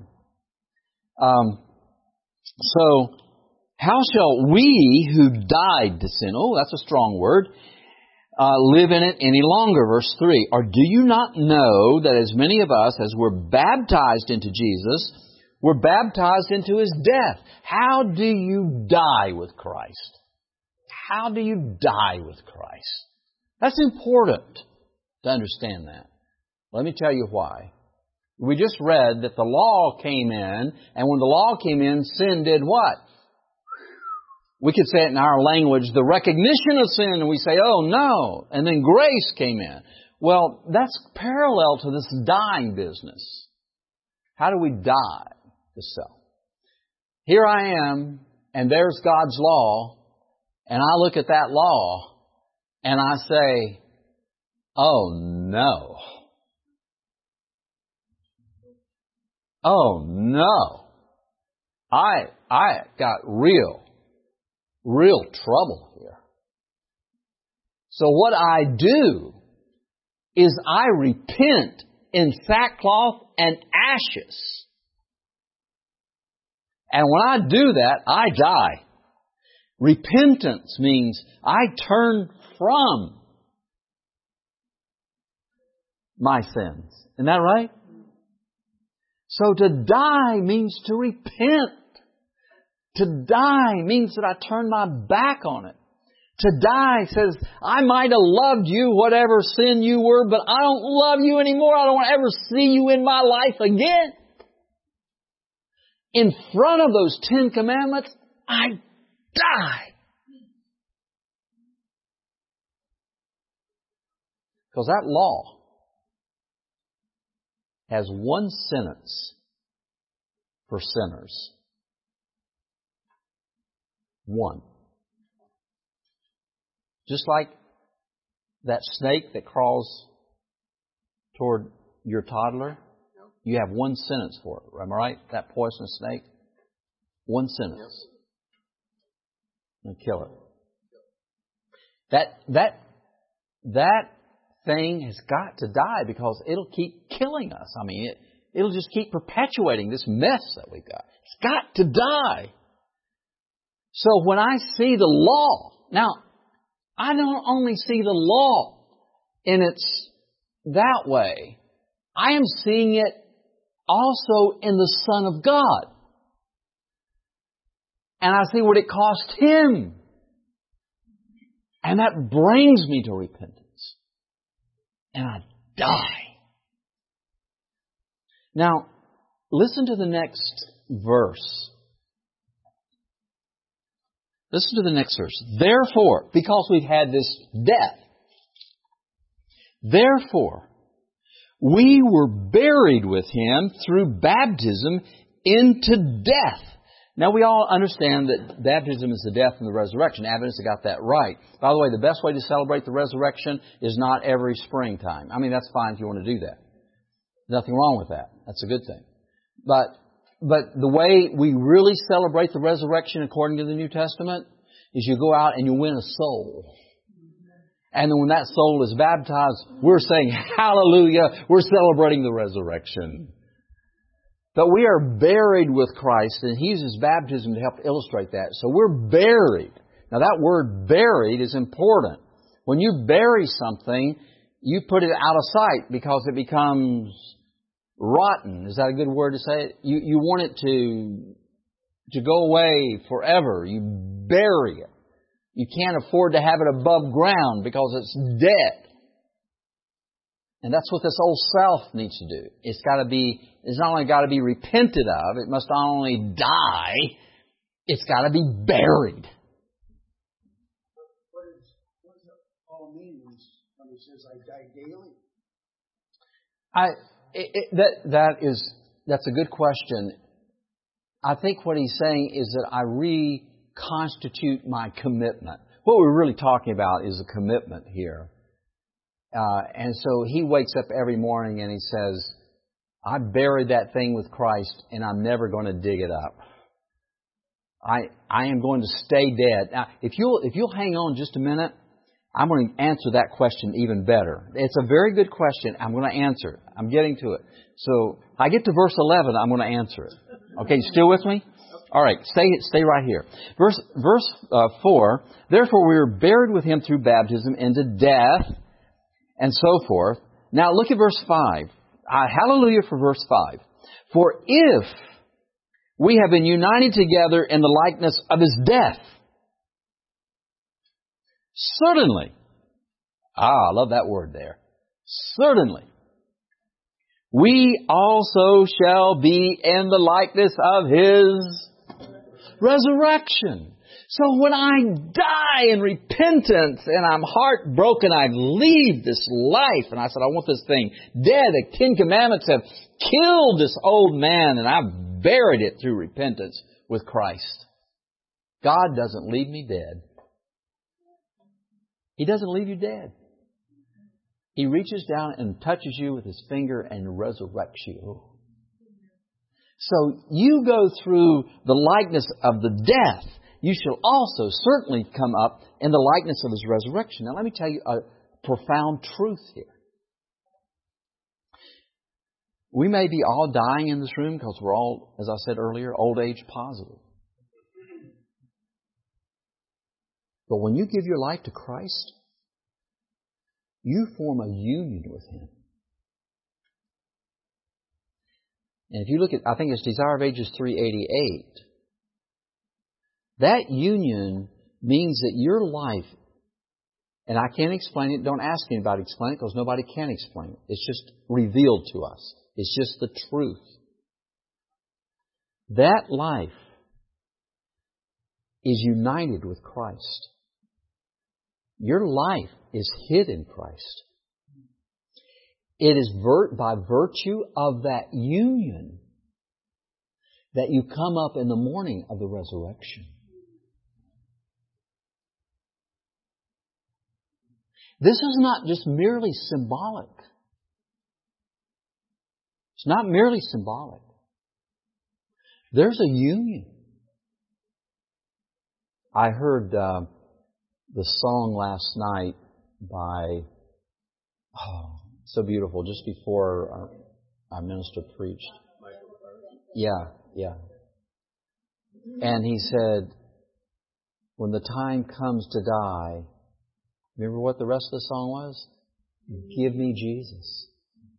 So, how shall we who died to sin, oh, that's a strong word, live in it any longer? Verse 3, or do you not know that as many of us as were baptized into Jesus, were baptized into His death? How do you die with Christ? How do you die with Christ? That's important to understand that. Let me tell you why. We just read that the law came in, and when the law came in, sin did what? We could say it in our language, the recognition of sin, and we say, oh no, and then grace came in. Well, that's parallel to this dying business. How do we die to self? Here I am, and there's God's law, and I look at that law, and I say, oh no. Oh no. I got real trouble here. So what I do is I repent in sackcloth and ashes. And when I do that, I die. Repentance means I turn from my sins. Isn't that right? So to die means to repent. To die means that I turn my back on it. To die says, I might have loved you, whatever sin you were, but I don't love you anymore. I don't want to ever see you in my life again. In front of those 10 commandments, I die. Because that law has one sentence for sinners. One. Just like that snake that crawls toward your toddler, you have one sentence for it. Am I right? That poisonous snake? One sentence. And kill it. That thing has got to die because it'll keep killing us. I mean, it'll just keep perpetuating this mess that we've got. It's got to die. So when I see the law, now, I don't only see the law in its that way. I am seeing it also in the Son of God. And I see what it cost Him. And that brings me to repentance. And I die. Now, listen to the next verse. Listen to the next verse. Therefore, because we've had this death, therefore, we were buried with Him through baptism into death. Now, we all understand that baptism is the death and the resurrection. Adventists have got that right. By the way, the best way to celebrate the resurrection is not every springtime. I mean, that's fine if you want to do that. Nothing wrong with that. That's a good thing. But the way we really celebrate the resurrection according to the New Testament is you go out and you win a soul. And then when that soul is baptized, we're saying, hallelujah, we're celebrating the resurrection. But we are buried with Christ, and He uses baptism to help illustrate that. So we're buried. Now that word buried is important. When you bury something, you put it out of sight because it becomes rotten. Is that a good word to say? You want it to go away forever. You bury it. You can't afford to have it above ground because it's dead. And that's what this old self needs to do. It's not only got to be repented of, it must not only die, it's got to be buried. What does Paul mean when he says, I die daily? That's a good question. I think what he's saying is that I reconstitute my commitment. What we're really talking about is a commitment here. And so he wakes up every morning and he says, I buried that thing with Christ and I'm never going to dig it up. I am going to stay dead. Now, if you'll hang on just a minute, I'm going to answer that question even better. It's a very good question. I'm going to answer it. I'm getting to it. So I get to verse 11, I'm going to answer it. Okay, you still with me? All right, stay right here. Verse 4, therefore we were buried with Him through baptism into death, and so forth. Now look at verse 5. Hallelujah for verse 5. For if we have been united together in the likeness of His death, certainly, I love that word there, certainly, we also shall be in the likeness of His resurrection. So when I die in repentance and I'm heartbroken, I leave this life and I said, I want this thing dead. The 10 Commandments have killed this old man and I've buried it through repentance with Christ. God doesn't leave me dead. He doesn't leave you dead. He reaches down and touches you with His finger and resurrects you. So you go through the likeness of the death. You shall also certainly come up in the likeness of His resurrection. Now let me tell you a profound truth here. We may be all dying in this room because we're all, as I said earlier, old age positive. But when you give your life to Christ, you form a union with Him. And if you look at, I think it's Desire of Ages 388, that union means that your life, and I can't explain it, don't ask anybody to explain it because nobody can explain it. It's just revealed to us. It's just the truth. That life is united with Christ. Your life is hid in Christ. It is by virtue of that union that you come up in the morning of the resurrection. This is not just merely symbolic. It's not merely symbolic. There's a union. I heard the song last night by, so beautiful, just before our minister preached. Yeah. And he said, when the time comes to die, remember what the rest of the song was? Give me Jesus.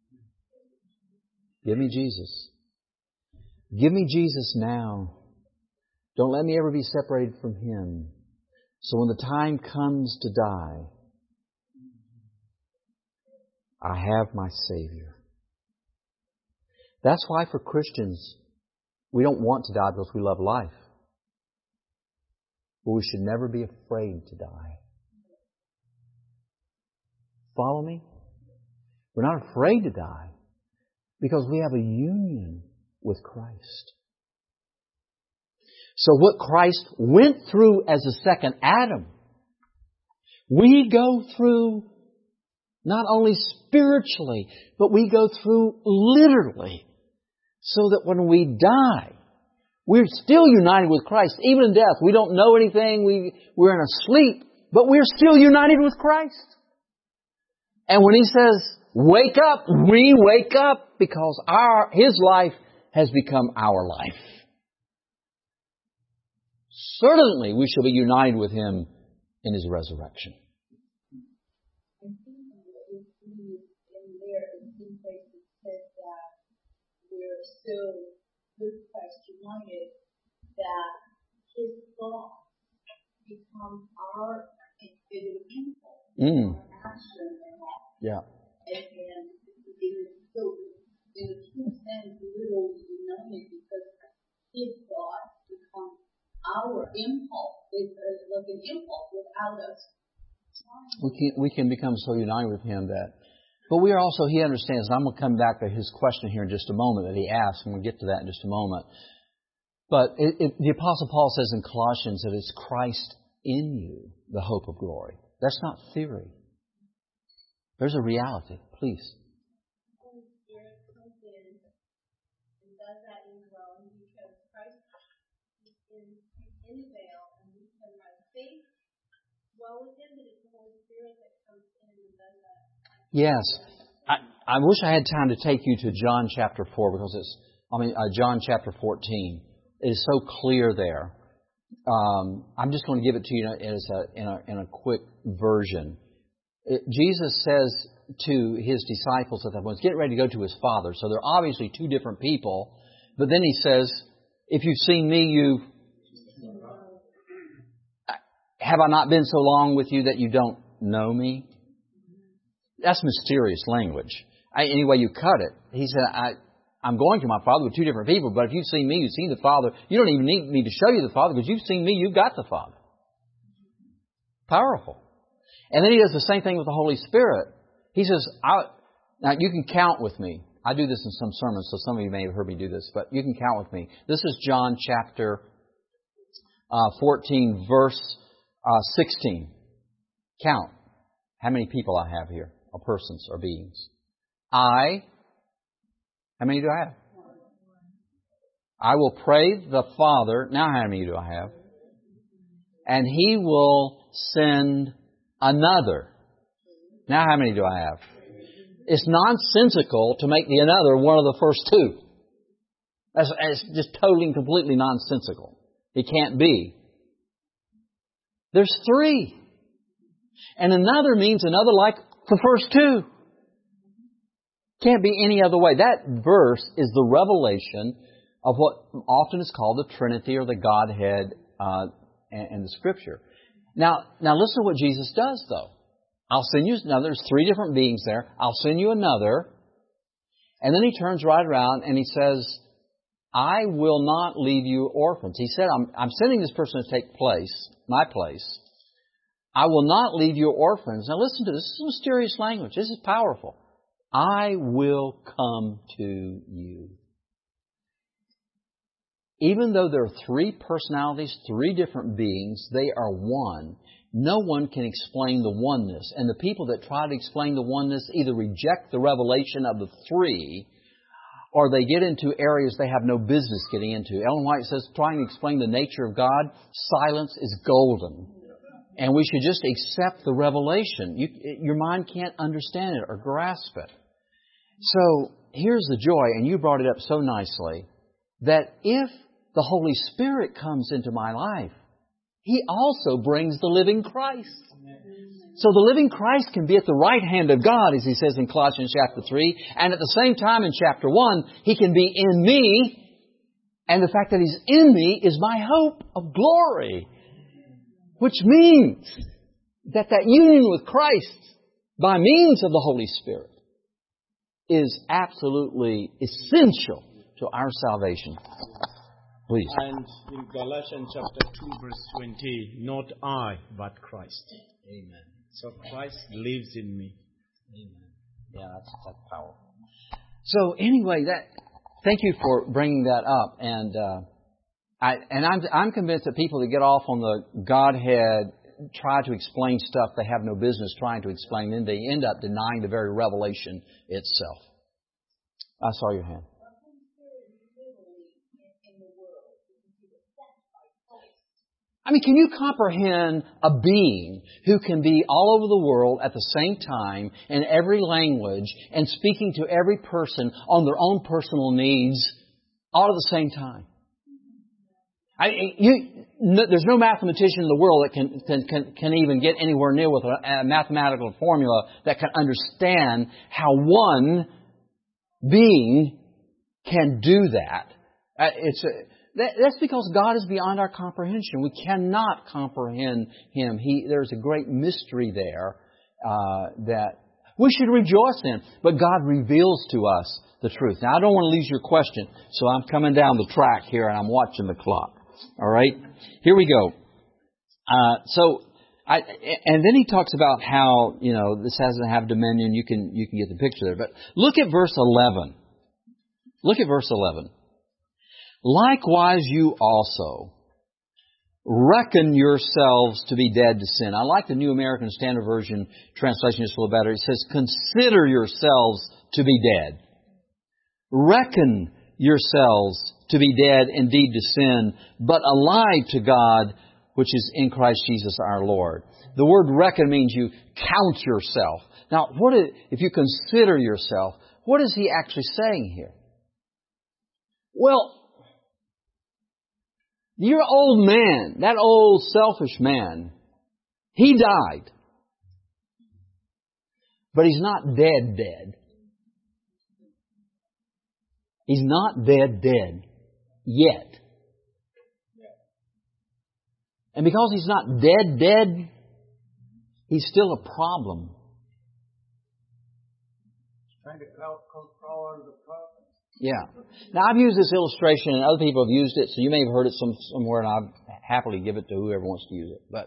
Give me Jesus. Give me Jesus now. Don't let me ever be separated from Him. So when the time comes to die, I have my Savior. That's why for Christians, we don't want to die because we love life. But we should never be afraid to die. Follow me? We're not afraid to die because we have a union with Christ. So what Christ went through as a second Adam, we go through not only spiritually, but we go through literally. So that when we die, we're still united with Christ. Even in death, we don't know anything, we're in a sleep, but we're still united with Christ. And when He says, wake up, we wake up because His life has become our life. Certainly we shall be united with Him in His resurrection. I think in there, in some places, said that we're still with Christ united, that His thought becomes our impulse, our action, and all. Yeah. And so, in a true sense, we're united because His thought becomes our impulse. It's like an impulse without us. We can become so united with Him that... But we are also, He understands, and I'm going to come back to His question here in just a moment that He asked, and we'll get to that in just a moment. But the Apostle Paul says in Colossians that it's Christ in you, the hope of glory. That's not theory. There's a reality. Please. Holy Spirit comes in and does that indwelling because Christ is in the veil and we can by faith dwell with Him, but it's the Holy Spirit that comes in and does that. Yes. I wish I had time to take you to John chapter 4 because John chapter 14. It is so clear there. I'm just going to give it to you in a quick version. Jesus says to His disciples at that point, He's getting ready to go to His Father. So they're obviously two different people. But then He says, if you've seen me, have I not been so long with you that you don't know me? That's mysterious language. Any way you cut it. He said, I'm going to my Father with two different people, but if you've seen me, you've seen the Father. You don't even need me to show you the Father because you've seen me, you've got the Father. Powerful. And then He does the same thing with the Holy Spirit. He says, now you can count with me. I do this in some sermons, so some of you may have heard me do this, but you can count with me. This is John chapter 14, verse 16. Count how many people I have here, or persons, or beings. How many do I have? I will pray the Father. Now how many do I have? And He will send another. Now how many do I have? It's nonsensical to make the another one of the first two. That's just totally and completely nonsensical. It can't be. There's three. And another means another like the first two. Can't be any other way. That verse is the revelation of what often is called the Trinity or the Godhead in the Scripture. Now listen to what Jesus does, though. I'll send you another. There's three different beings there. I'll send you another. And then He turns right around and He says, I will not leave you orphans. He said, I'm sending this person to take my place. I will not leave you orphans. Now listen to this. This is mysterious language. This is powerful. I will come to you. Even though there are three personalities, three different beings, they are one. No one can explain the oneness. And the people that try to explain the oneness either reject the revelation of the three or they get into areas they have no business getting into. Ellen White says, trying to explain the nature of God, silence is golden. And we should just accept the revelation. Your mind can't understand it or grasp it. So here's the joy, and you brought it up so nicely, that if the Holy Spirit comes into my life, He also brings the living Christ. So the living Christ can be at the right hand of God, as He says in Colossians chapter 3, and at the same time in chapter 1, He can be in me, and the fact that He's in me is my hope of glory. Which means that union with Christ by means of the Holy Spirit is absolutely essential to our salvation. Please. And in Galatians chapter 2 verse 20, not I, but Christ. Amen. So Christ lives in me. Amen. Yeah, that's powerful. So anyway, thank you for bringing that up. And I'm convinced that people that get off on the Godhead try to explain stuff they have no business trying to explain, then they end up denying the very revelation itself. I saw your hand. I mean, can you comprehend a being who can be all over the world at the same time in every language and speaking to every person on their own personal needs all at the same time. There's no mathematician in the world that can even get anywhere near with a mathematical formula that can understand how one being can do that. That's because God is beyond our comprehension. We cannot comprehend Him. There's a great mystery there that we should rejoice in. But God reveals to us the truth. Now, I don't want to lose your question, so I'm coming down the track here and I'm watching the clock. All right? Here we go. And then he talks about how, this has to have dominion. You can get the picture there. But look at verse 11. Look at verse 11. Likewise you also reckon yourselves to be dead to sin. I like the New American Standard Version translation just a little better. It says, consider yourselves to be dead. Reckon yourselves to be dead indeed to sin, but alive to God, which is in Christ Jesus our Lord. The word reckon means you count yourself. Now, if you consider yourself, what is he actually saying here? Well, your old man, that old selfish man, he died. But he's not dead. He's not dead yet. And because he's not dead, he's still a problem. Trying to crawl under the problem. Yeah. Now, I've used this illustration, and other people have used it, so you may have heard it somewhere, and I'll happily give it to whoever wants to use it.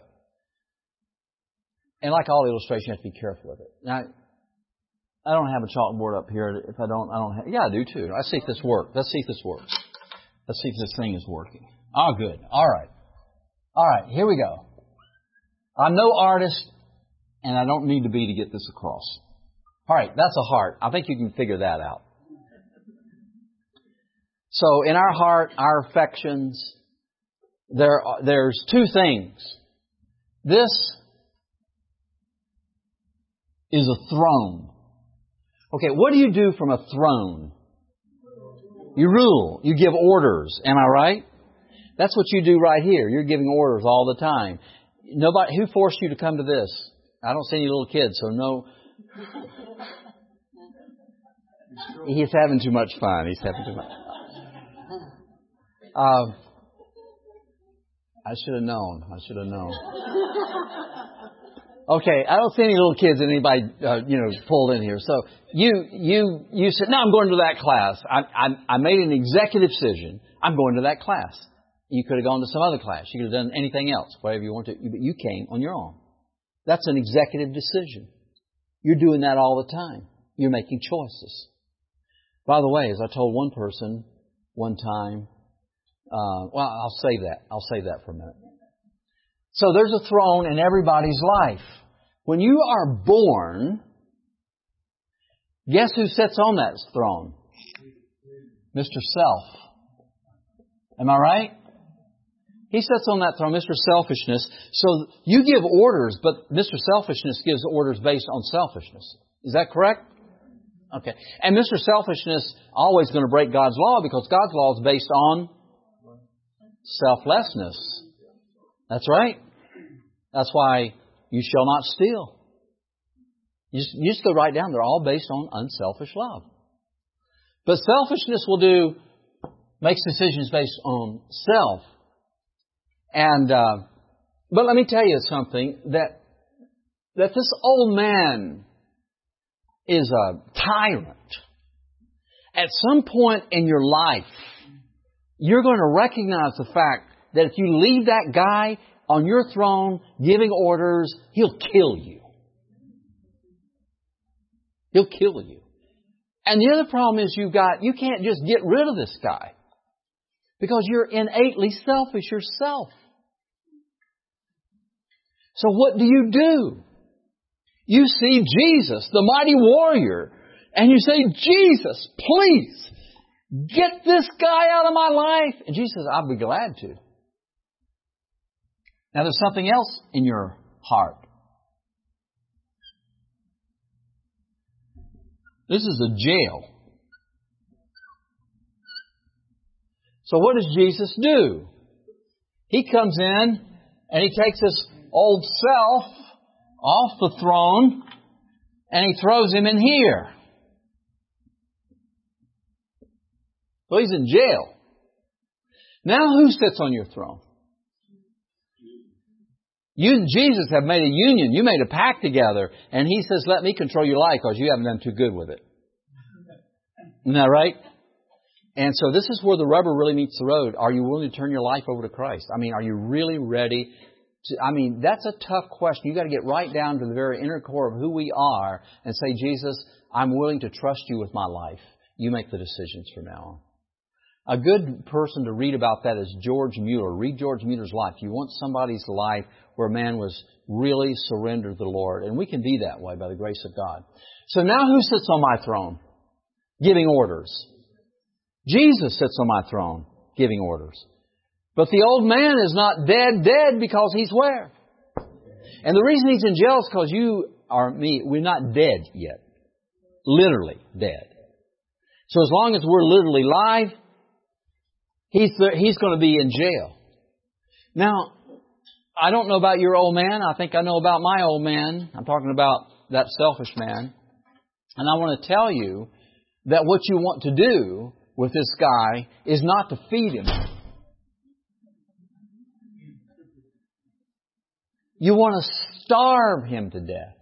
And like all illustrations, you have to be careful with it. Now, I don't have a chalkboard up here. If I don't have... Yeah, I do too. Let's see if this works. Let's see if this thing is working. Oh, good. All right, here we go. I'm no artist, and I don't need to be to get this across. All right, that's a heart. I think you can figure that out. So in our heart, our affections, there's two things. This is a throne. Okay, what do you do from a throne? You rule. You give orders. Am I right? That's what you do right here. You're giving orders all the time. Who forced you to come to this? I don't see any little kids, so no. He's having too much fun. I should have known. Okay, I don't see any little kids and anybody, pulled in here. So you said, no, I'm going to that class. I made an executive decision. I'm going to that class. You could have gone to some other class. You could have done anything else, whatever you want to. But you came on your own. That's an executive decision. You're doing that all the time. You're making choices. By the way, as I told one person one time, I'll save that for a minute. So there's a throne in everybody's life. When you are born, guess who sits on that throne? Mr. Self. Am I right? He sits on that throne, Mr. Selfishness. So you give orders, but Mr. Selfishness gives orders based on selfishness. Is that correct? Okay. And Mr. Selfishness always going to break God's law because God's law is based on selflessness. That's right. That's why you shall not steal. You just go right down. They're all based on unselfish love. But selfishness makes decisions based on self. And but let me tell you something, that this old man is a tyrant. At some point in your life, you're going to recognize the fact that if you leave that guy on your throne giving orders, he'll kill you. He'll kill you. And the other problem is you can't just get rid of this guy because you're innately selfish yourself. So what do? You see Jesus, the mighty warrior, and you say, Jesus, please, get this guy out of my life. And Jesus says, I'll be glad to. Now there's something else in your heart. This is a jail. So what does Jesus do? He comes in and He takes His old self off the throne and He throws Him in here. So He's in jail. Now who sits on your throne? You and Jesus have made a union. You made a pact together. And He says, let me control your life because you haven't done too good with it. Isn't that right? And so this is where the rubber really meets the road. Are you willing to turn your life over to Christ? I mean, are you really ready to, that's a tough question. You've got to get right down to the very inner core of who we are and say, Jesus, I'm willing to trust You with my life. You make the decisions from now on. A good person to read about that is George Mueller. Read George Mueller's life. You want somebody's life where a man was really surrendered to the Lord. And we can be that way by the grace of God. So now who sits on my throne? Giving orders. Jesus sits on my throne, giving orders. But the old man is not dead because he's where? And the reason he's in jail is because you are me. We're not dead yet. Literally dead. So as long as we're literally alive, he's going to be in jail. Now, I don't know about your old man. I think I know about my old man. I'm talking about that selfish man. And I want to tell you that what you want to do with this guy is not to feed him. You want to starve him to death.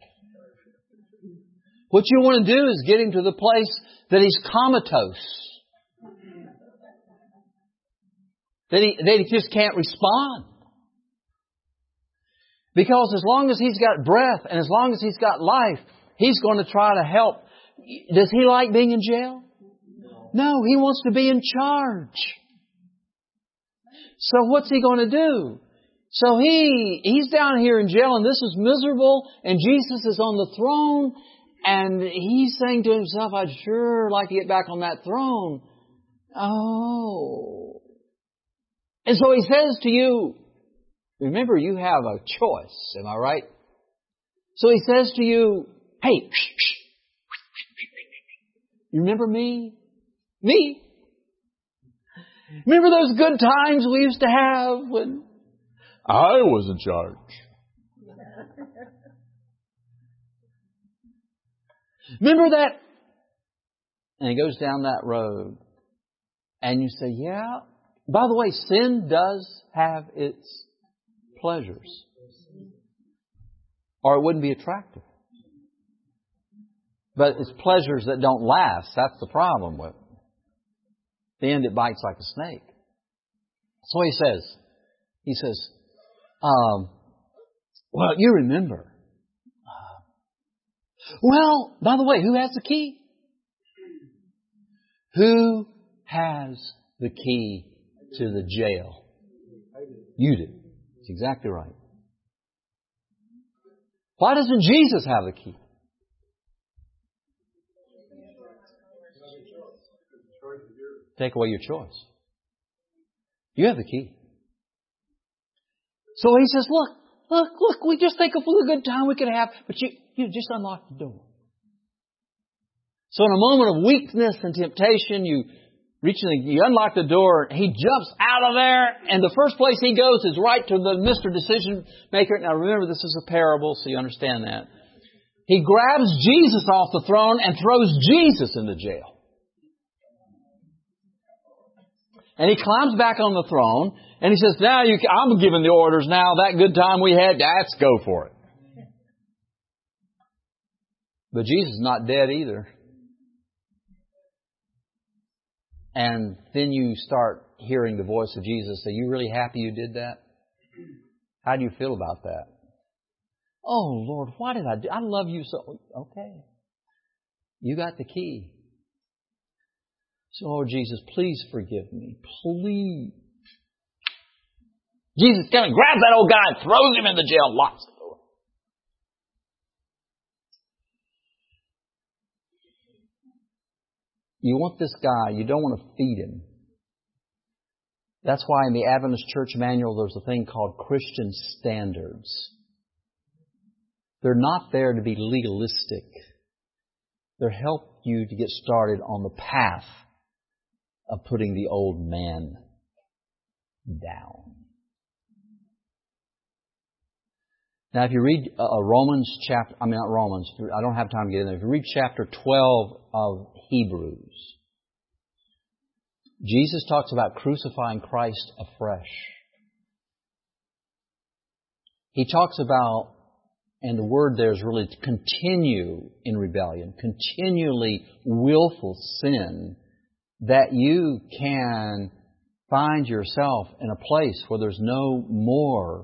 What you want to do is get him to the place that he's comatose. That he just can't respond. Because as long as he's got breath and as long as he's got life, he's going to try to help. Does he like being in jail? No, he wants to be in charge. So what's he going to do? So he's down here in jail and this is miserable and Jesus is on the throne and he's saying to himself, I'd sure like to get back on that throne. Oh. And so he says to you, remember you have a choice, am I right? So he says to you, hey, you remember me? Me? Remember those good times we used to have when I was in charge? Remember that? And he goes down that road. And you say, yeah. By the way, sin does have its pleasures. Or it wouldn't be attractive. But it's pleasures that don't last. That's the problem with it. At the end, it bites like a snake. So he says, well, you remember. Well, by the way, who has the key? Who has the key to the jail? You do. That's exactly right. Why doesn't Jesus have the key? Take away your choice. You have the key. So he says, look, we just think of the good time we could have, but you just unlock the door. So in a moment of weakness and temptation, you unlock the door, he jumps out of there, and the first place he goes is right to the Mr. Decision Maker. Now remember, this is a parable, so you understand that. He grabs Jesus off the throne and throws Jesus into jail. And he climbs back on the throne, and he says, now I'm giving the orders now. That good time we had, let's go for it. But Jesus is not dead either. And then you start hearing the voice of Jesus. Are you really happy you did that? How do you feel about that? Oh, Lord, why did I do? I love you so. Okay. You got the key. So, Lord Jesus, please forgive me. Please. Jesus kind of grabs that old guy and throws him in the jail, locks the door. You want this guy, you don't want to feed him. That's why in the Adventist Church Manual there's a thing called Christian Standards. They're not there to be legalistic. They're help you to get started on the path of putting the old man down. Now, if you read Romans chapter, I don't have time to get in there. If you read chapter 12 of Hebrews, Jesus talks about crucifying Christ afresh. He talks about, and the word there is really to continue in rebellion, continually willful sin, that you can find yourself in a place where there's no more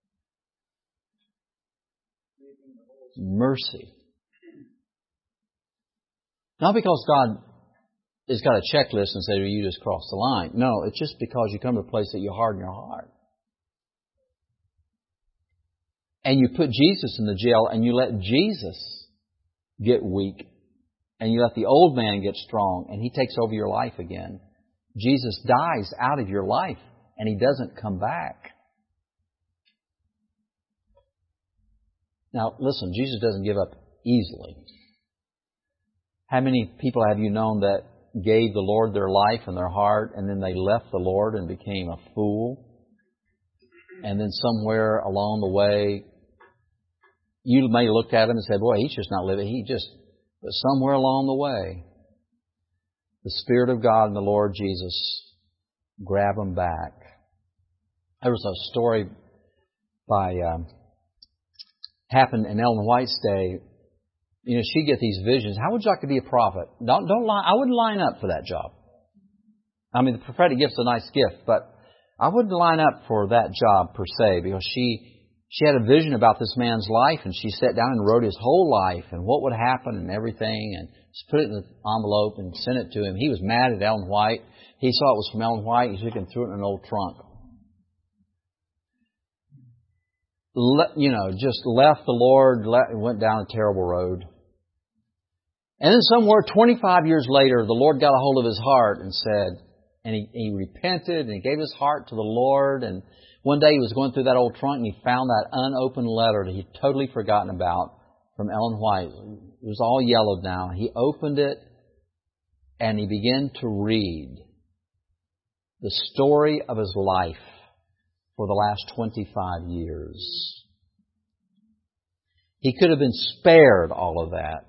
mercy. Not because God has got a checklist and said, you just crossed the line. No, it's just because you come to a place that you harden your heart. And you put Jesus in the jail and you let Jesus get weak. And you let the old man get strong and He takes over your life again. Jesus dies out of your life and He doesn't come back. Now, listen, Jesus doesn't give up easily. How many people have you known that gave the Lord their life and their heart, and then they left the Lord and became a fool? And then somewhere along the way, you may have looked at him and said, boy, he's just not living. But somewhere along the way, the Spirit of God and the Lord Jesus grab them back. There was a story happened in Ellen White's day. You know, she'd get these visions. How would you like to be a prophet? Don't line. I wouldn't line up for that job. I mean, the prophetic gift's a nice gift, but I wouldn't line up for that job per se, because she had a vision about this man's life, and she sat down and wrote his whole life and what would happen and everything, and just put it in an envelope and sent it to him. He was mad at Ellen White. He saw it was from Ellen White. He took it and threw it in an old trunk. Just left the Lord, went down a terrible road. And then somewhere 25 years later, the Lord got a hold of his heart and said, and he repented and he gave his heart to the Lord. And one day he was going through that old trunk and he found that unopened letter that he'd totally forgotten about from Ellen White. It was all yellowed now. He opened it and he began to read the story of his life for the last 25 years. He could have been spared all of that.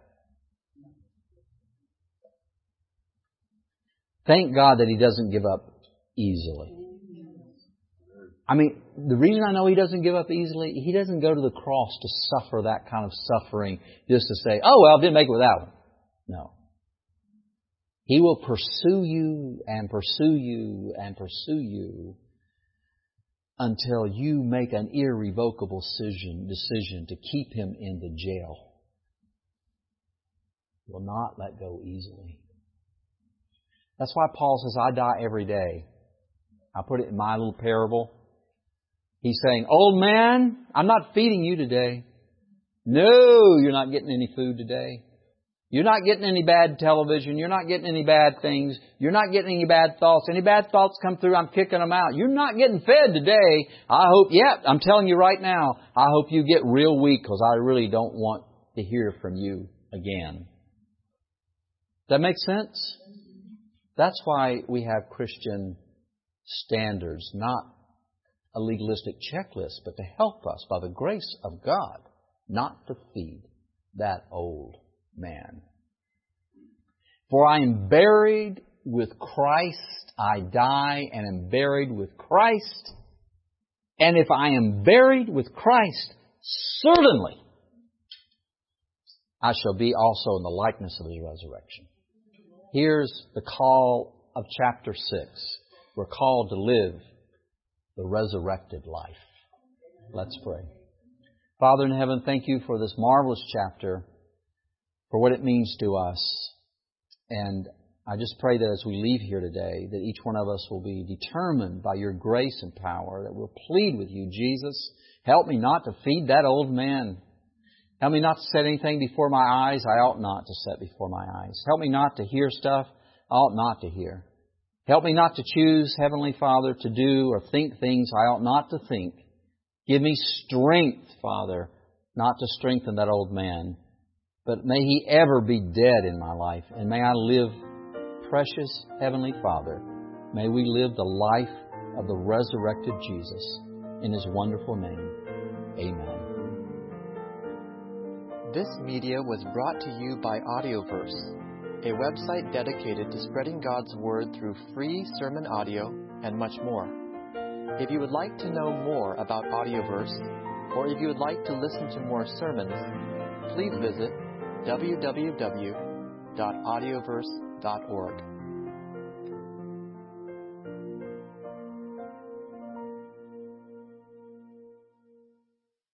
Thank God that He doesn't give up easily. I mean, the reason I know He doesn't give up easily, He doesn't go to the cross to suffer that kind of suffering just to say, oh, well, I didn't make it with that one. No. He will pursue you and pursue you and pursue you until you make an irrevocable decision to keep Him in the jail. He will not let go easily. That's why Paul says, I die every day. I put it in my little parable. He's saying, old man, I'm not feeding you today. No, you're not getting any food today. You're not getting any bad television. You're not getting any bad things. You're not getting any bad thoughts. Any bad thoughts come through, I'm kicking them out. You're not getting fed today. I'm telling you right now, I hope you get real weak, because I really don't want to hear from you again. Does that make sense? That's why we have Christian standards, not a legalistic checklist, but to help us by the grace of God not to feed that old man. For I am buried with Christ, I die and am buried with Christ. And if I am buried with Christ, certainly I shall be also in the likeness of His resurrection. Here's the call of chapter 6. We're called to live the resurrected life. Let's pray. Father in heaven, thank You for this marvelous chapter, for what it means to us. And I just pray that as we leave here today, that each one of us will be determined by Your grace and power, that we'll plead with You, Jesus, help me not to feed that old man. Help me not to set anything before my eyes I ought not to set before my eyes. Help me not to hear stuff I ought not to hear. Help me not to choose, Heavenly Father, to do or think things I ought not to think. Give me strength, Father, not to strengthen that old man, but may he ever be dead in my life. And may I live, precious Heavenly Father, may we live the life of the resurrected Jesus. In His wonderful name, amen. This media was brought to you by Audioverse, a website dedicated to spreading God's Word through free sermon audio and much more. If you would like to know more about Audioverse, or if you would like to listen to more sermons, please visit www.audioverse.org.